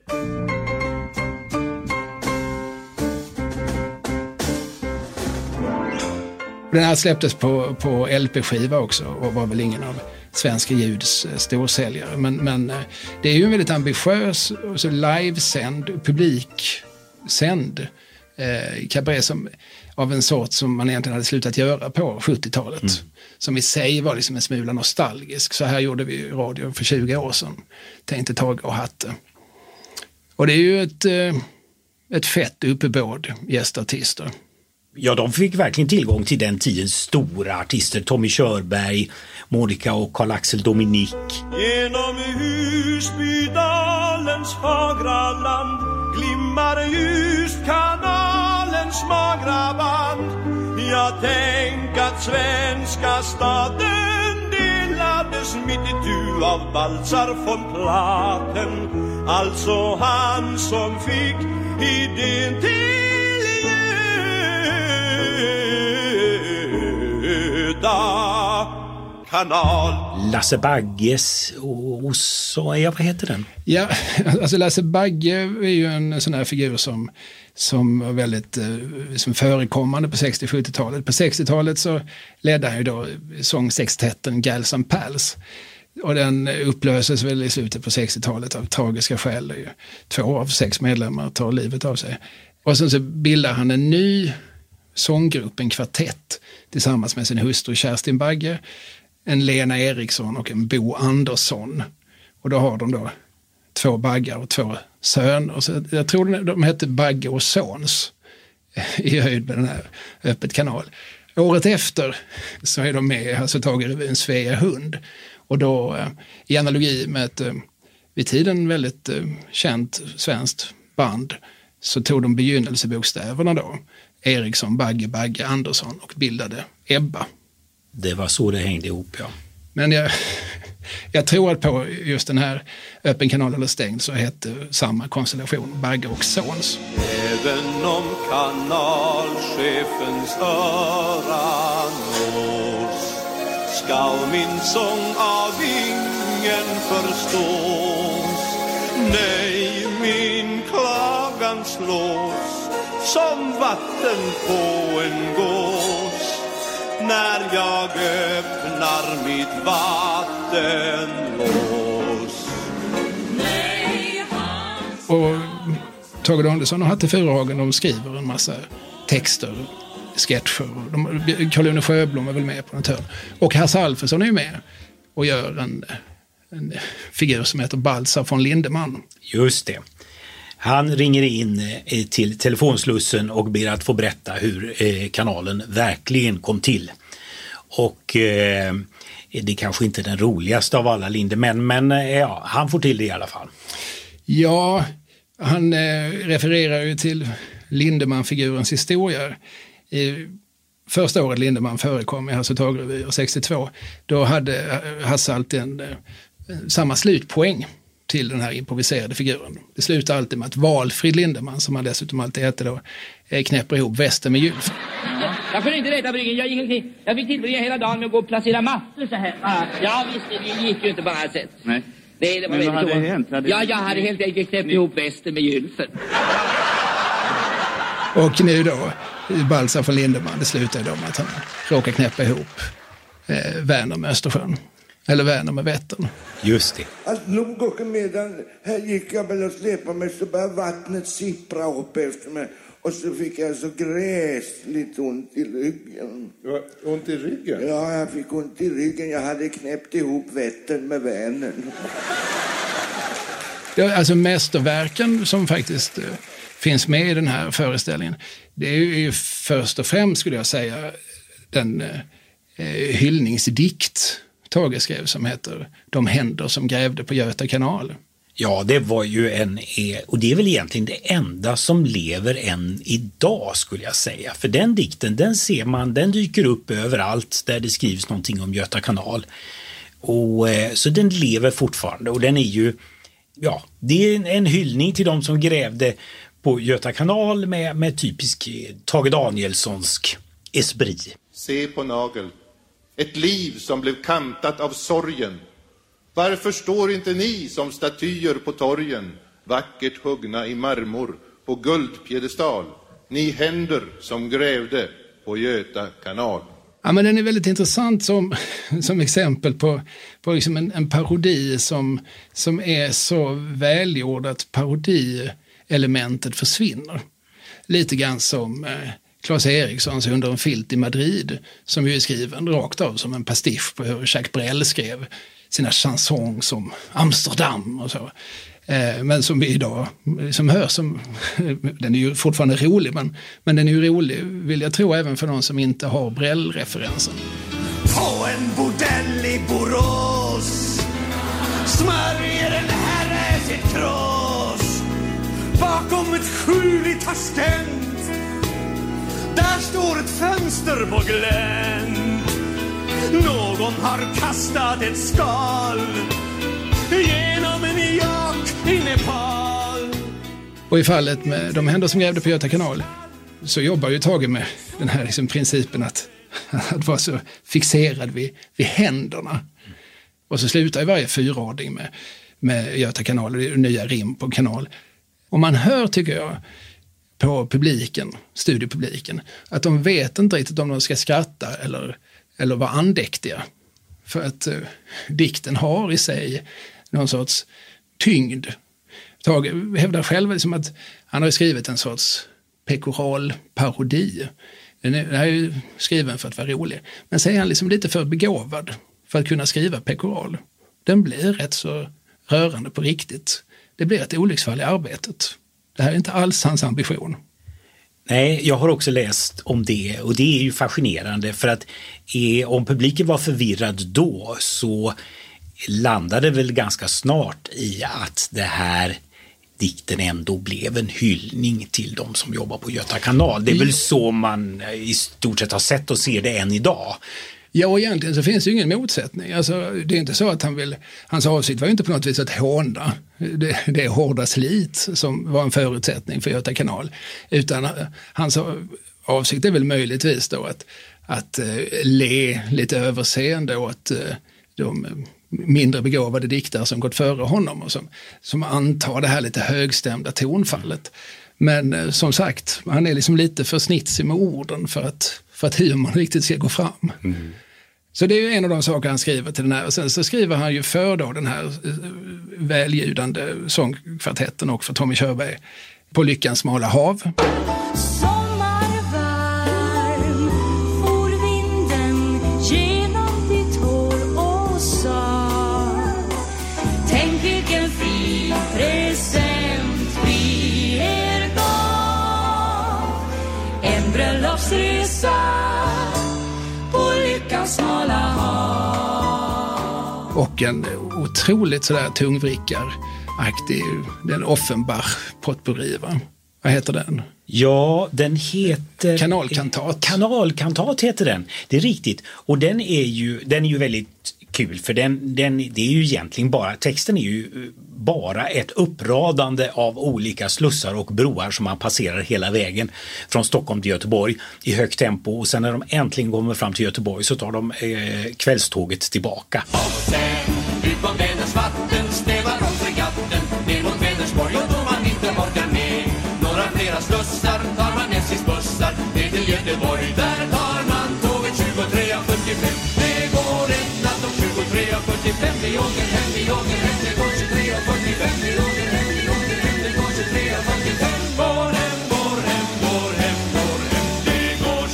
Den här släpptes på LP-skiva också och var väl ingen av Svenska Ljuds storsäljare. Men det är ju en väldigt ambitiös livesänd, publiksänd kabaré av en sort som man egentligen hade slutat göra på 70-talet. Som i sig var liksom en smula nostalgisk. Så här gjorde vi radio för 20 år sedan. Tänkte Tage och Hatte. Och det är ju ett fett uppebåd gästartister. Ja, de fick verkligen tillgång till den tidens stora artister. Tommy Körberg, Monica och Karl-Axel Dominik. Genom Husbydalens fagra land glimmar just kanalens magra band. Jag tänk att svenska staden delades mitt itu av Baltzar von Platen. Alltså han som fick idén till kanal. Lasse Bagges och så, vad heter den? Ja, alltså Lasse Bagge är ju en sån här figur som var väldigt som förekommande på 60-70-talet. På 60-talet så ledde han ju då sångsextetten Gals and Pals. Och den upplöses väl i slutet på 60-talet av tragiska skäl. 2 av 6 medlemmar tar livet av sig. Och sen så bildar han en ny sånggrupp, en kvartett, tillsammans med sin hustru Kerstin Bagge, en Lena Eriksson och en Bo Andersson. Och då har de då 2 baggar och 2 söner. Så jag tror de hette Bagge och Sons i höjd med den här öppet kanal. Året efter så är de med, alltså Tage Revyn Svea Hund. Och då i analogi med ett vid tiden väldigt känt svenskt band så tog de begynnelsebokstäverna då. Eriksson, Bagge, Bagge, Andersson och bildade Ebba. Det var så det hängde ihop, ja. Men jag tror att på just den här öppen kanal eller stängd så hette samma konstellation Bagge och Sons. Även om kanalchefens öra nås skall min sång av ingen förstås. Nej, min klagan slås som vatten på en gås när jag öppnar mitt vattenlås. Och Tage Danielsson och Hatte Furuhagen, de skriver en massa texter sketcher. Carl-Une Sjöblom är väl med på något hörn. Och Hasse Alfredson är ju med och gör en figur som heter Baltzar von Lindemann. Just det. Han ringer in till telefonslussen och ber att få berätta hur kanalen verkligen kom till. Och det är kanske inte den roligaste av alla Lindemann, men ja, han får till det i alla fall. Ja, han refererar ju till Lindemann-figurens historia. Första året Lindemann förekom i Hasse Tagrevyer 62, då hade Hasse alltid samma slutpoäng till den här improviserade figuren. Det slutar alltid med att Valfrid Lindemann, som han dessutom alltid hette då, knäpper ihop västen med Gylfen. Jag kunde inte rätta bryggen. Jag fick tillbringa hela dagen med att gå och placera mattor så här. Ja visst, det gick ju inte bara sätt. Nej. Det var men vad hade hänt? Ja, jag hade helt enkelt knäppt ihop västen med Gylfen. Och nu då, Baltzar von Lindemann, det slutar ju då med att han råkar knäppa ihop Vänern med Östersjön. Eller Vänern med Vättern. Just det. Att nog och medan här gick jag väl och släpade mig, så började vattnet sippra upp efter mig. Och så fick jag så gräsligt ont i ryggen. Ont i ryggen? Ja, jag fick ont i ryggen. Jag hade knäppt ihop Vättern med Vänern. Ja, alltså mästerverken som faktiskt finns med i den här föreställningen, det är ju först och främst, skulle jag säga, den hyllningsdikt Tage skrev som heter De händer som grävde på Göta kanal. Ja, det var ju och det är väl egentligen det enda som lever än idag, skulle jag säga. För den dikten, den ser man, den dyker upp överallt där det skrivs någonting om Göta kanal. Och så den lever fortfarande, och den är ju, ja, det är en hyllning till de som grävde på Göta kanal med typisk Tage Danielssonsk esprit. Se på nagel. Ett liv som blev kantat av sorgen. Varför står inte ni som statyer på torgen, vackert huggna i marmor på guldpiedestal, ni händer som grävde på Göta kanal? Ja, men den är väldigt intressant som exempel på liksom en parodi som är så välgjord att parodielementet försvinner. Lite grann som Claes Erikssons Under en filt i Madrid, som ju är skriven rakt av som en pastisch på hur Jacques Brel skrev sina chansons som Amsterdam och så. Men som vi idag som hör som, den är ju fortfarande rolig, men den är ju rolig, vill jag tro, även för någon som inte har Brel-referensen. På en bordell i Borås smörjer en herre sitt krås. Bakom ett skjul i Taskent, där står ett fönster på glänt. Någon har kastat ett skal genom en jak i Nepal. Och i fallet med De händer som grävde på Göta kanal så jobbar ju Tage med den här liksom principen att vara så fixerad vid händerna. Och så slutar ju varje fyrrading med Göta kanal, och det är nya rim på kanal. Och man hör, tycker jag, på publiken, studiepubliken, att de vet inte riktigt om de ska skratta eller vara andäktiga. För att dikten har i sig någon sorts tyngd. Tage hävdar själv liksom att han har skrivit en sorts pekoralparodi. Den är ju skriven för att vara rolig. Men så är han liksom lite för begåvad för att kunna skriva pekoral. Den blir rätt så rörande på riktigt. Det blir ett olycksfall i arbetet. Det här är inte alls hans ambition. Nej, jag har också läst om det, och det är ju fascinerande, för att om publiken var förvirrad då, så landade väl ganska snart i att det här dikten ändå blev en hyllning till de som jobbar på Göta kanal. Det är väl så man i stort sett har sett och ser det än idag. Ja, och egentligen så finns det ju ingen motsättning. Alltså, det är inte så att hans avsikt var ju inte på något vis att håna det hårda slit som var en förutsättning för Göta kanal. Utan hans avsikt är väl möjligtvis då att le lite överseende åt de mindre begåvade diktare som gått före honom och som antar det här lite högstämda tonfallet. Men som sagt, han är liksom lite för snitsig med orden för att humorn riktigt ska gå fram. Mm. Så det är ju en av de saker han skriver till den här. Och sen så skriver han ju för då den här väljudande sångkvartetten och för Tommy Körberg på Lyckans smala hav. Sommarvarm en bröllopsresa på lyckans smala hav. Och en otroligt sådär tungvrickaraktig, den Offenbach-potpourri, va? Vad heter den? Ja, den heter... Kanalkantat. Kanalkantat heter den, det är riktigt. Och den är ju väldigt kul, för det är ju egentligen bara, texten är ju bara ett uppradande av olika slussar och broar som man passerar hela vägen från Stockholm till Göteborg i högt tempo, och sen när de äntligen kommer fram till Göteborg så tar de kvällståget tillbaka. Och sen ut på Vänerns vatten stävar om fregatten ner mot Vänersborg, och då man inte orkar med några flera slussar tar man SJ:s bussar ner till Göteborg. Där tar man tåget 23:45. Det går en natt om 23:45. Vi åker hem, det går 23:45. Vi åker hem, det går 23:45. Går hem, går hem, går hem, går hem. Det går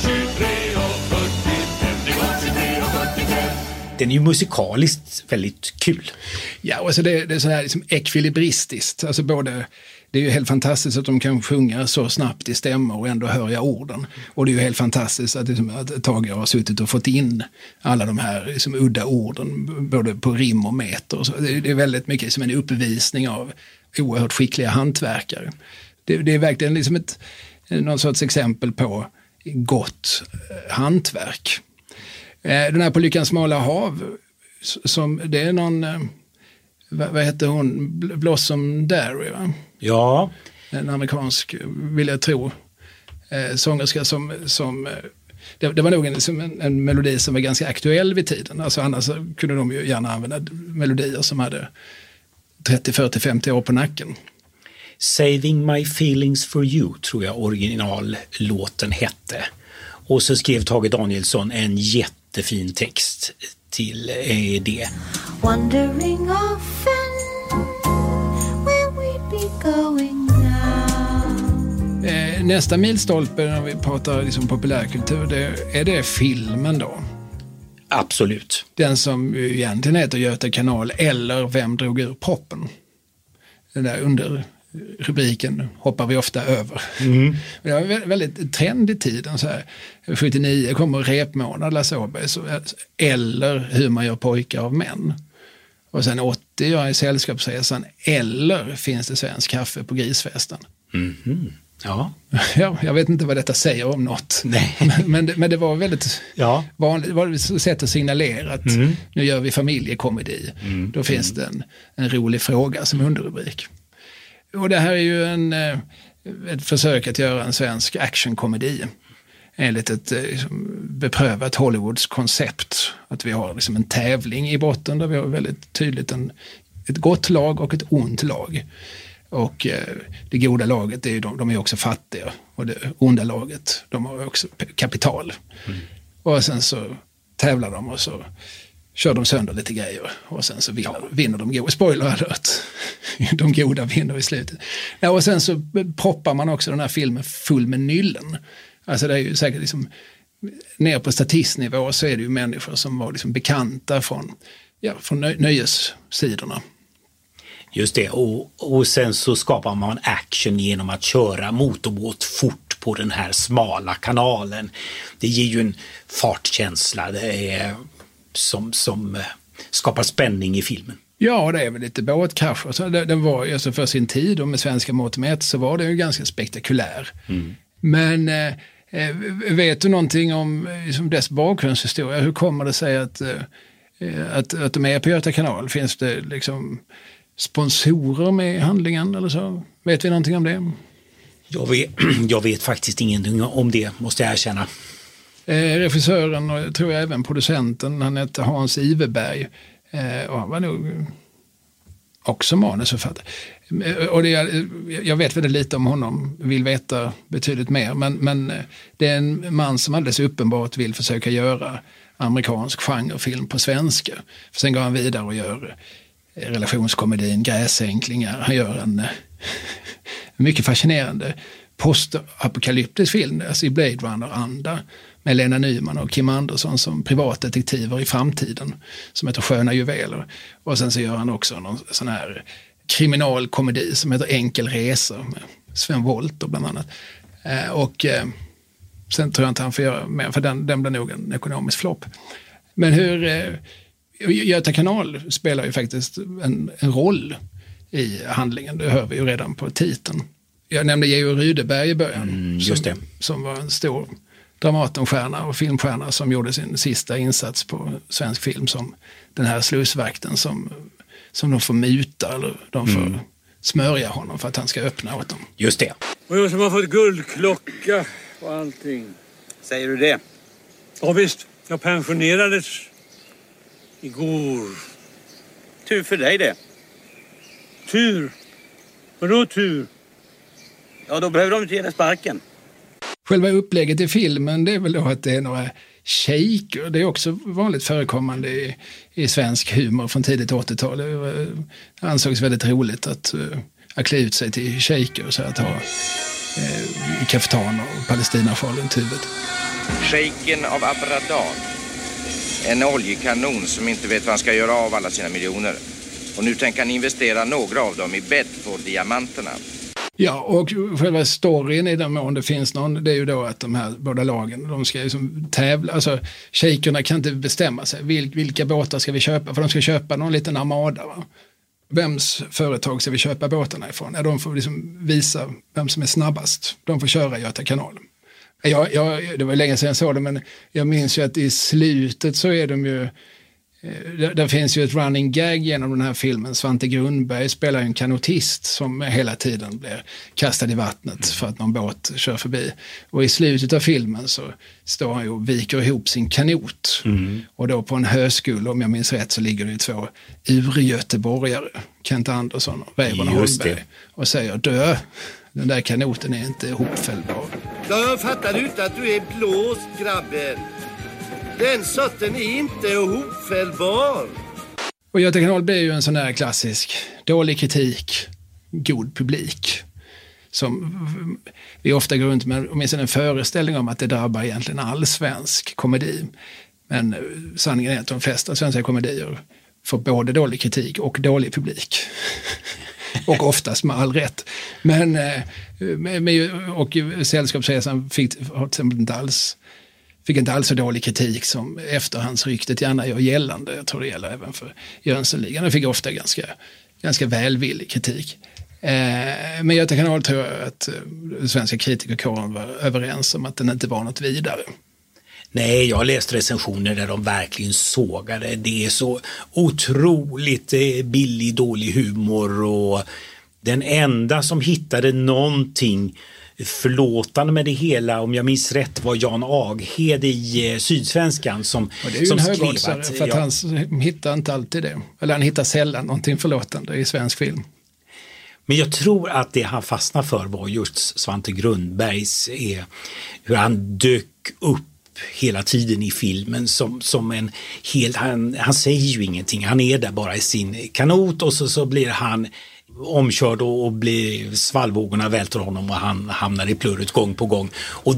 23:45. Det går 23:45. Den är ju musikaliskt väldigt kul. Ja, alltså det är så här liksom ekvilibristiskt. Alltså det är ju helt fantastiskt att de kan sjunga så snabbt i stämmor och ändå hör jag orden. Och det är ju helt fantastiskt att Tage har suttit och fått in alla de här liksom udda orden, både på rim och meter. Och så. Det är väldigt mycket som en uppvisning av oerhört skickliga hantverkare. Det är verkligen liksom någon sorts exempel på gott hantverk. Den här På lyckans smala hav, det är någon... Vad heter hon? Blossom Derry, va? Ja. En amerikansk, vill jag tro, sångerska som det var nog en melodi som var ganska aktuell vid tiden. Alltså annars kunde de ju gärna använda melodier som hade 30, 40, 50 år på nacken. Saving My Feelings for You tror jag originallåten hette. Och så skrev Tage Danielsson en jättefin text till det. Wondering often where we'd be going now. Nästa milstolpe när vi pratar liksom populärkultur, är det filmen då? Absolut. Den som egentligen heter Göta kanal eller Vem drog ur proppen? Den där under rubriken hoppar vi ofta över. Mm. Det var väldigt trend i tiden. Så här. 79 kommer Repmånad, Lasse Åbergs, eller Hur man gör pojkar av män. Och sen 80 gör jag Sällskapsresan, eller Finns det svensk kaffe på grisfesten. Mm-hmm. Ja. Ja, jag vet inte vad detta säger om något. Nej. Men det var väldigt vanligt. Det var ett sätt att signalera att nu gör vi familjekomedi. Då finns det en rolig fråga som underrubrik. Och det här är ju ett försök att göra en svensk actionkomedi enligt ett beprövat Hollywoods koncept. Att vi har liksom en tävling i botten där vi har väldigt tydligt ett gott lag och ett ont lag. Och det goda laget är ju de är också fattiga, och det onda laget, de har också kapital. Och sen så tävlar de och så kör de sönder lite grejer och sen så vinner de goda. Spoiler alert. De goda vinner i slutet. Ja, och sen så proppar man också den här filmen full med nyllen. Alltså det är ju säkert liksom ner på statistnivå så är det ju människor som var liksom bekanta från nöjessidorna. Just det, och sen så skapar man action genom att köra motorbåt fort på den här smala kanalen. Det ger ju en fartkänsla som skapar spänning i filmen. Ja, det är väl lite båtkrasch. Alltså, den var alltså för sin tid och med svenska mått mätt så var det ju ganska spektakulär. Men vet du någonting om liksom dess bakgrundshistoria? Hur kommer det sig att de är på Göta kanal? Finns det liksom sponsorer med i handlingen eller så? Vet vi någonting om det? Jag vet faktiskt ingenting om det, måste jag erkänna. Regissören och tror jag även producenten, han heter Hans Iverberg, och han var nog också manusförfattare. Och jag vet väldigt lite om honom, vill veta betydligt mer, men det är en man som alldeles uppenbart vill försöka göra amerikansk genrefilm på svenska. För sen går han vidare och gör relationskomedin Gräsänklingar. Han gör en mycket fascinerande postapokalyptisk film, alltså i Blade Runner-anda, med Lena Nyman och Kim Andersson som privatdetektiver i framtiden, som heter Sköna juveler. Och sen så gör han också någon sån här kriminalkomedi som heter Enkel resa med Sven Wollter bland annat. Och Sen tror jag inte han får göra mer, för den blir nog en ekonomisk flopp. Men Göta kanal spelar ju faktiskt en roll i handlingen. Det hör vi ju redan på titeln. Jag nämnde Georg Rydeberg i början. Just det. Som var en stor Dramatenstjärna och filmstjärna som gjorde sin sista insats på svensk film som den här slusvakten som de får muta eller de får smörja honom för att han ska öppna åt dem. Just det. Och jag som har fått guldklocka och allting. Säger du det? Ja visst, jag pensionerades igår. Tur för dig det. Tur? Vadå tur? Ja, då behöver de inte ge dig sparken. Själva upplägget i filmen, det är väl då att det är några shejker. Det är också vanligt förekommande i svensk humor från tidigt 80-tal. Det ansågs väldigt roligt att klä ut sig till shejker, så att ha kaftan och palestinafal runt huvudet. Shejken av Abradan. En oljekanon som inte vet vad han ska göra av alla sina miljoner. Och nu tänker han investera några av dem i Bedford-diamanterna. Ja, och själva storyn i den mån det finns någon, det är ju då att de här båda lagen, de ska ju tävla, alltså shejkerna kan inte bestämma sig, vilka båtar ska vi köpa, för de ska köpa någon liten armada, va? Vems företag ska vi köpa båtarna ifrån? Ja, de får liksom visa vem som är snabbast, de får köra Göta kanal. Det var länge sedan jag såg det, men jag minns ju att i slutet så är de ju, där finns ju ett running gag genom den här filmen. Svante Grundberg spelar en kanotist som hela tiden blir kastad i vattnet för att någon båt kör förbi. Och i slutet av filmen så står han ju och viker ihop sin kanot. Och då på en höskull, om jag minns rätt, så ligger det ju 2 urgöteborgare, Kent Andersson och Weiberna Holmberg, och säger: dö, den där kanoten är inte hopfällbar. Jag fattar inte att du är blåst, grabben. Den sorten är inte hopfällbar. Och Göta kanal blir ju en sån här klassisk dålig kritik, god publik. Som vi ofta går runt med åtminstone en föreställning om att det drabbar egentligen all svensk komedi. Men sanningen är att de flesta svenska komedier får både dålig kritik och dålig publik. Och oftast med all rätt. Men och Sällskapsresan fick inte alls så dålig kritik som efterhandsryktet gärna gör gällande. Jag tror det gäller även för Jönssonligan. Den fick ofta ganska välvillig kritik. Men Göta kanal tror jag att svenska kritikerkåren var överens om att den inte var något vidare. Nej, jag har läst recensioner där de verkligen sågade. Det är så otroligt billig, dålig humor, och den enda som hittade någonting förlåtande med det hela, om jag minns rätt, var Jan Aghed i Sydsvenskan som skrev. Det är ju en högoddsare, för att han hittar inte alltid det. Eller han hittar sällan någonting förlåtande i svensk film. Men jag tror att det han fastnade för var just Svante Grundbergs, hur han dök upp hela tiden i filmen som en helt, han säger ju ingenting, han är där bara i sin kanot, och så blir han omkörd och blir svallvågorna välter honom och han hamnar i plurret gång på gång. Och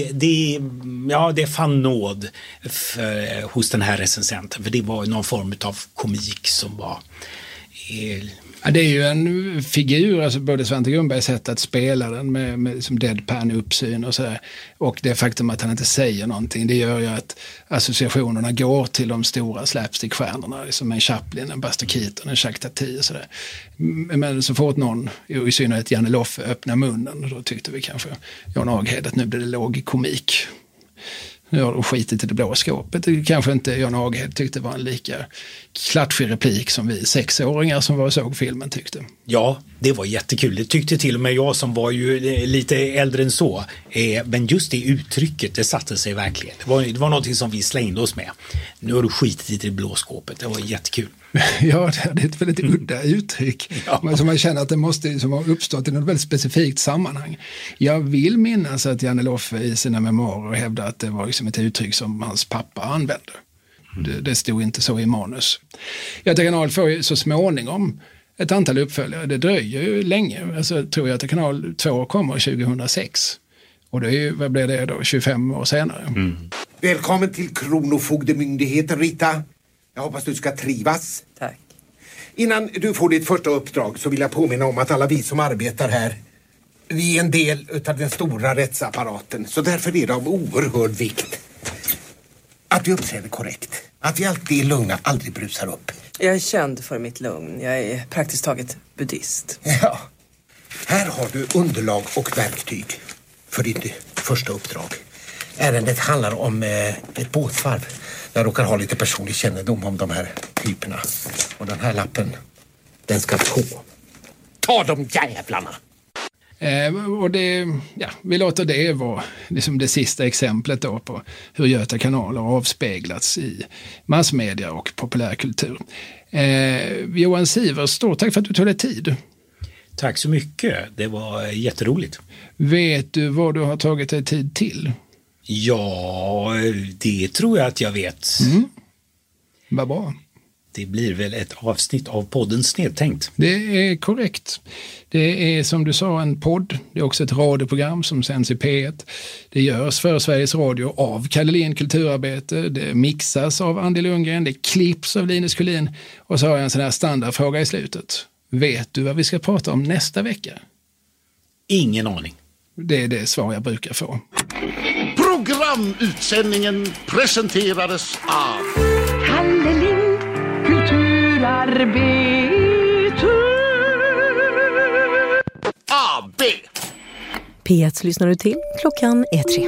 det fann nåd hos den här recensenten, för det var någon form av komik som var... Ja, det är ju en figur, alltså både Svante Grundbergs sätt att spela den med som deadpan uppsyn och sådär, och det faktum att han inte säger någonting, det gör ju att associationerna går till de stora slapstickstjärnorna, som en Chaplin, en Buster Keaton, en Jacques Tati och sådär. Men så fort någon, i synnerhet Janne Loffe, öppnar munnen, då tyckte vi kanske Jan Aghed att nu blir det låg komik. Nu har de skitit i det blå skåpet. Det kanske inte Jan Aghed tyckte var en lika klatschig replik som vi 6-åringar som var och såg filmen tyckte. Ja, det var jättekul. Det tyckte till och med jag som var ju lite äldre än så. Men just det uttrycket, det satte sig verkligen. Det var någonting som vi slängde oss med. Nu har du skitit i det blå skåpet. Det var jättekul. Ja, det är ett väldigt udda uttryck. Ja. Men som man känner att det måste som har uppstått i något väldigt specifikt sammanhang. Jag vill minnas att Janne Loffe i sina memoarer hävdade att det var liksom ett uttryck som hans pappa använde. Det stod inte så i manus. Göta kanal får ju så småningom ett antal uppföljare. Det dröjer ju länge. Alltså, jag tror Göta kanal 2 kommer 2006. Och det är ju, vad blir det då, 25 år senare. Välkommen till Kronofogdemyndigheten, Rita. Jag hoppas du ska trivas. Tack. Innan du får ditt första uppdrag så vill jag påminna om att alla vi som arbetar här Vi är en del av den stora rättsapparaten, så därför är det av oerhörd vikt att vi uppträder korrekt. Att vi alltid är lugna, aldrig brusar upp. Jag är känd för mitt lugn. Jag är praktiskt taget buddhist. Ja. Här har du underlag och verktyg för ditt första uppdrag. Ärendet handlar om ett båtvarv. Jag råkar ha lite personlig kännedom om de här typerna. Och den här lappen, den ska på. Ta de jävlarna! Och vi låter det vara liksom det sista exemplet då på hur Göta kanal har avspeglats i massmedia och populärkultur. Johan Sivers, stort tack för att du tog dig tid. Tack så mycket, det var jätteroligt. Vet du vad du har tagit dig tid till? Ja, det tror jag att jag vet. Vad bra. Det blir väl ett avsnitt av podden Snedtänkt. Det är korrekt. Det är som du sa en podd. Det är också ett radioprogram som sänds i P1. Det görs för Sveriges Radio av Kalle Lind Kulturarbete. Det mixas av Andy Lundgren. Det klipps av Linus Kullin. Och så har jag en sån här standardfråga i slutet. Vet du vad vi ska prata om nästa vecka? Ingen aning. Det är det svar jag brukar få. Programutsändningen presenterades av Kalle Lind Kulturarbete AB. P1 lyssnar du till. Klockan är 3.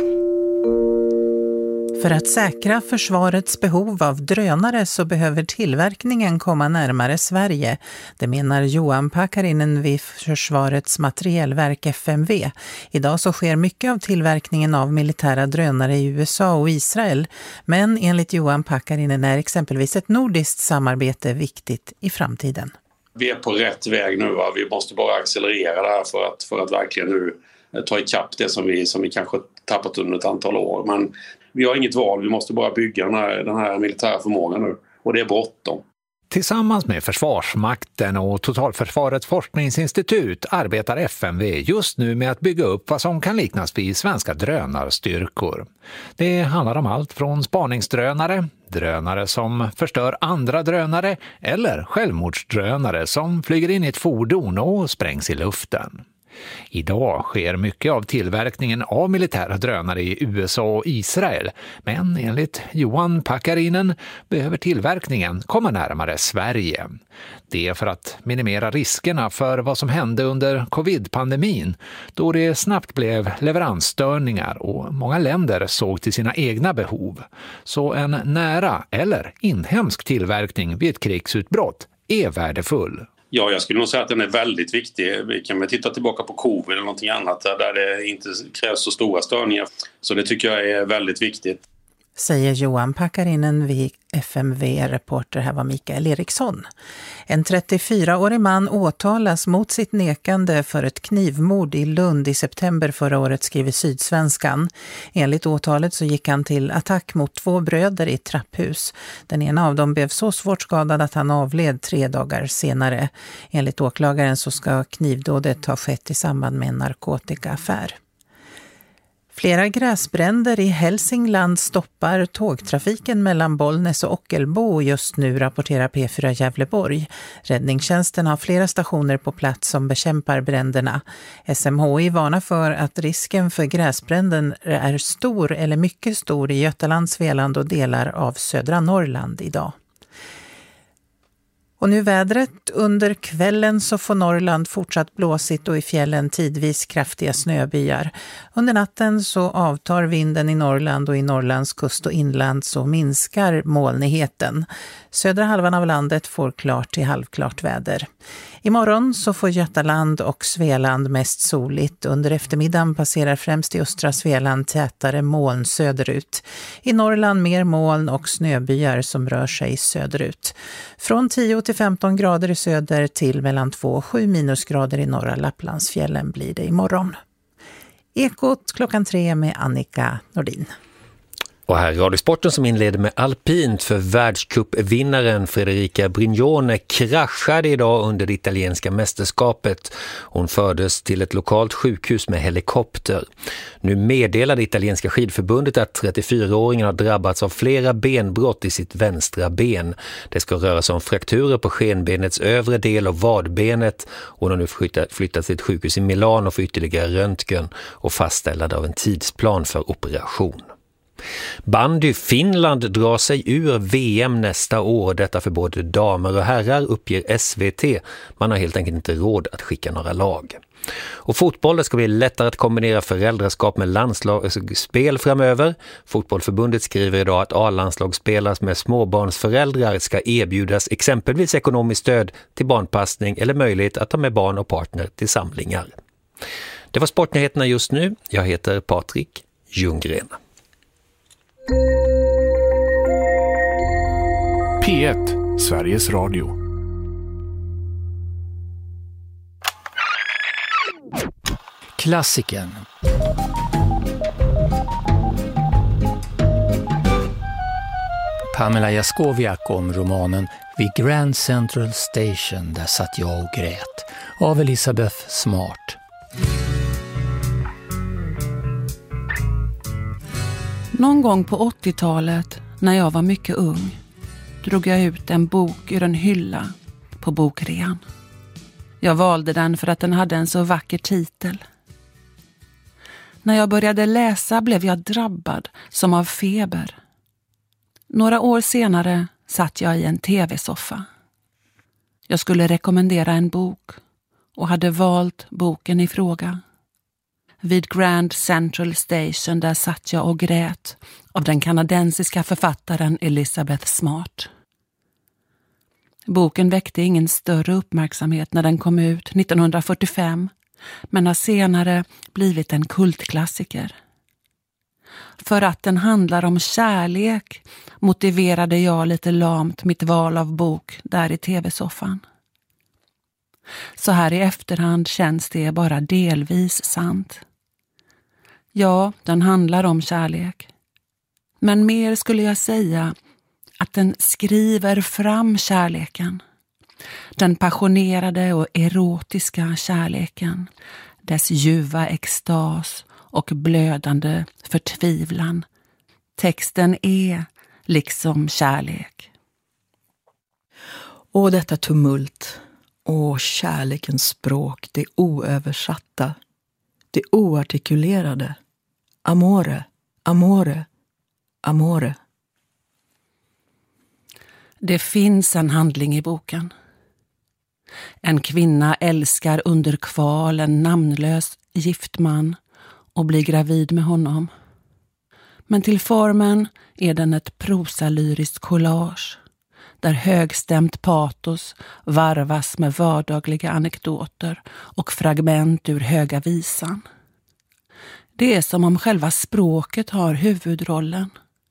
För att säkra försvarets behov av drönare så behöver tillverkningen komma närmare Sverige. Det menar Johan Pakarinen vid Försvarets materielverk FMV. Idag så sker mycket av tillverkningen av militära drönare i USA och Israel. Men enligt Johan Pakarinen är exempelvis ett nordiskt samarbete viktigt i framtiden. Vi är på rätt väg nu. Va? Vi måste bara accelerera det här för att verkligen nu ta ikapp det som vi kanske tappat under ett antal år. Men vi har inget val, vi måste bara bygga den här militära förmågan nu. Och det är bråttom. Tillsammans med Försvarsmakten och Totalförsvarets forskningsinstitut arbetar FMV just nu med att bygga upp vad som kan liknas vid svenska drönarstyrkor. Det handlar om allt från spaningsdrönare, drönare som förstör andra drönare eller självmordsdrönare som flyger in i ett fordon och sprängs i luften. Idag sker mycket av tillverkningen av militära drönare i USA och Israel, men enligt Johan Pakarinen behöver tillverkningen komma närmare Sverige. Det är för att minimera riskerna för vad som hände under covid-pandemin, då det snabbt blev leveransstörningar och många länder såg till sina egna behov. Så en nära eller inhemsk tillverkning vid ett krigsutbrott är värdefull. Ja, jag skulle nog säga att den är väldigt viktig. Vi kan väl titta tillbaka på covid eller någonting annat där det inte krävs så stora störningar. Så det tycker jag är väldigt viktigt. Säger Johan Pakarinen vid FMV-reporter. Här var Mikael Eriksson. En 34-årig man åtalas mot sitt nekande för ett knivmord i Lund i september förra året, skriver Sydsvenskan. Enligt åtalet så gick han till attack mot 2 bröder i ett trapphus. Den ena av dem blev så svårt skadad att han avled 3 dagar senare. Enligt åklagaren så ska knivdådet ha skett i samband med en narkotikaaffär. Flera gräsbränder i Hälsingland stoppar tågtrafiken mellan Bollnäs och Ockelbo just nu, rapporterar P4 Gävleborg. Räddningstjänsten har flera stationer på plats som bekämpar bränderna. SMHI varnar för att risken för gräsbränden är stor eller mycket stor i Götaland, Svealand och delar av södra Norrland idag. Och nu vädret. Under kvällen så får Norrland fortsatt blåsigt och i fjällen tidvis kraftiga snöbyar. Under natten så avtar vinden i Norrland och i Norrlands kust och inland så minskar molnigheten. Södra halvan av landet får klart till halvklart väder. Imorgon så får Götaland och Svealand mest soligt. Under eftermiddagen passerar främst i östra Svealand tätare moln söderut. I Norrland mer moln och snöbyar som rör sig söderut. Från 10 till 15 grader i söder till mellan 2 och 7 minusgrader i norra Lapplandsfjällen blir det imorgon. Ekot klockan 3 med Annika Nordin. Och här är Radiosporten som inleder med alpint, för världscupvinnaren Federica Brignone kraschade idag under det italienska mästerskapet. Hon fördes till ett lokalt sjukhus med helikopter. Nu meddelade italienska skidförbundet att 34-åringen har drabbats av flera benbrott i sitt vänstra ben. Det ska röra sig om frakturer på skenbenets övre del och vadbenet. Hon har nu flyttats till ett sjukhus i Milano för ytterligare röntgen och fastställande av en tidsplan för operation. Bandy Finland drar sig ur VM nästa år, detta för både damer och herrar, uppger SVT. Man har helt enkelt inte råd att skicka några lag. Och fotboll, det ska bli lättare att kombinera föräldraskap med landslagsspel framöver. Fotbollförbundet skriver idag att A-landslagsspelare med småbarnsföräldrar ska erbjudas exempelvis ekonomiskt stöd till barnpassning eller möjlighet att ta med barn och partner till samlingar. Det var sportnyheterna just nu. Jag heter Patrik Ljunggren. P1, Sveriges Radio. Klassikern. Pamela Jaskowiak om romanen Vid Grand Central Station, där satt jag och grät, av Elisabeth Smart. Någon gång på 80-talet, när jag var mycket ung, drog jag ut en bok ur en hylla på bokrean. Jag valde den för att den hade en så vacker titel. När jag började läsa blev jag drabbad som av feber. Några år senare satt jag i en tv-soffa. Jag skulle rekommendera en bok och hade valt boken i fråga. Vid Grand Central Station, där satt jag och grät, av den kanadensiska författaren Elisabeth Smart. Boken väckte ingen större uppmärksamhet när den kom ut 1945, men har senare blivit en kultklassiker. För att den handlar om kärlek motiverade jag lite lamt mitt val av bok där i tv-soffan. Så här i efterhand känns det bara delvis sant. Ja, den handlar om kärlek. Men mer skulle jag säga att den skriver fram kärleken. Den passionerade och erotiska kärleken. Dess ljuva extas och blödande förtvivlan. Texten är liksom kärlek. Och detta tumult. Och kärlekens språk, det oöversatta. Det oartikulerade. Amore, amore, amore. Det finns en handling i boken. En kvinna älskar under kval en namnlös giftman och blir gravid med honom. Men till formen är den ett prosalyriskt collage där högstämt patos varvas med vardagliga anekdoter och fragment ur Höga visan. Det är som om själva språket har huvudrollen.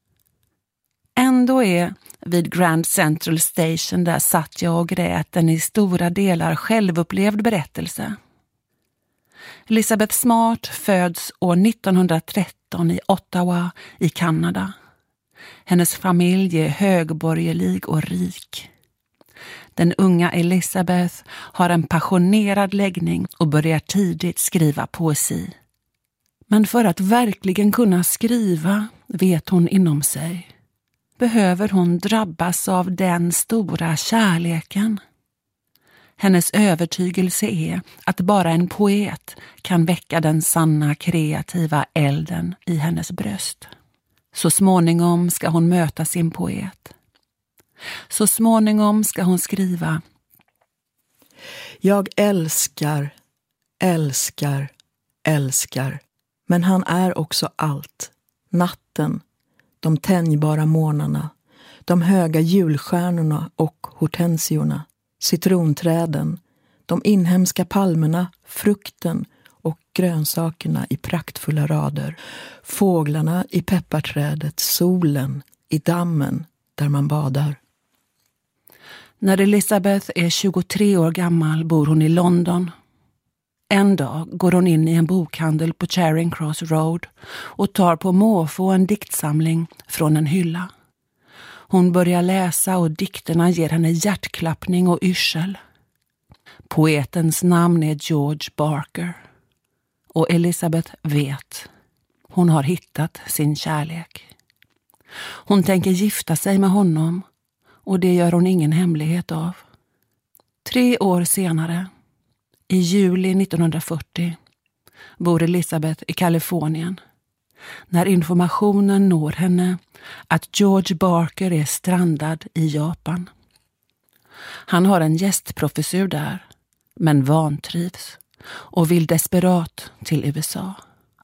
Ändå är Vid Grand Central Station, där satt jag och grät, en i stora delar självupplevd berättelse. Elisabeth Smart föds år 1913 i Ottawa i Kanada. Hennes familj är högborgerlig och rik. Den unga Elisabeth har en passionerad läggning och börjar tidigt skriva poesi. Men för att verkligen kunna skriva, vet hon inom sig, behöver hon drabbas av den stora kärleken. Hennes övertygelse är att bara en poet kan väcka den sanna kreativa elden i hennes bröst. Så småningom ska hon möta sin poet. Så småningom ska hon skriva: Jag älskar, älskar, älskar. Men han är också allt. Natten, de tänjbara månarna, de höga julstjärnorna och hortensiorna, citronträden, de inhemska palmerna, frukten och grönsakerna i praktfulla rader, fåglarna i pepparträdet, solen i dammen där man badar. När Elisabeth är 23 år gammal bor hon i London. En dag går hon in i en bokhandel på Charing Cross Road och tar på måfå en diktsamling från en hylla. Hon börjar läsa och dikterna ger henne hjärtklappning och yrsel. Poetens namn är George Barker. Och Elizabeth vet. Hon har hittat sin kärlek. Hon tänker gifta sig med honom och det gör hon ingen hemlighet av. 3 år senare, i juli 1940, bor Elizabeth i Kalifornien. När informationen når henne att George Barker är strandad i Japan. Han har en gästprofessur där, men vantrivs och vill desperat till USA.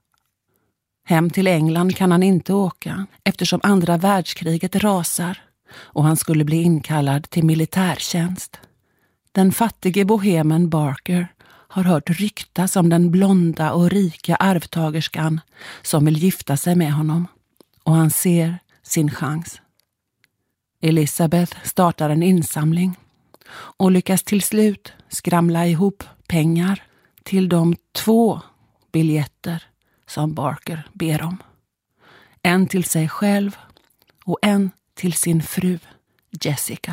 Hem till England kan han inte åka eftersom andra världskriget rasar och han skulle bli inkallad till militärtjänst. Den fattige bohemen Barker har hört ryktas om den blonda och rika arvtagerskan som vill gifta sig med honom och han ser sin chans. Elizabeth startar en insamling och lyckas till slut skramla ihop pengar till de 2 biljetter som Barker ber om. En till sig själv och en till sin fru Jessica.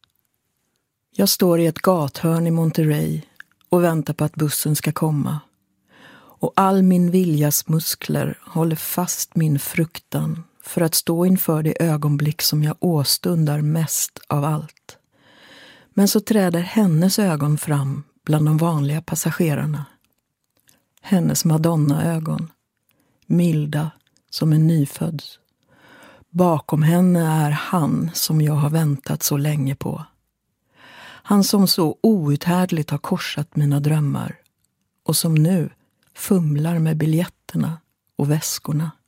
Jag står i ett gathörn i Monterey och väntar på att bussen ska komma. Och all min viljas muskler håller fast min fruktan för att stå inför det ögonblick som jag åstundar mest av allt. Men så träder hennes ögon fram bland de vanliga passagerarna. Hennes Madonna-ögon, milda som en nyföds. Bakom henne är han som jag har väntat så länge på. Han som så outhärdligt har korsat mina drömmar och som nu fumlar med biljetterna och väskorna.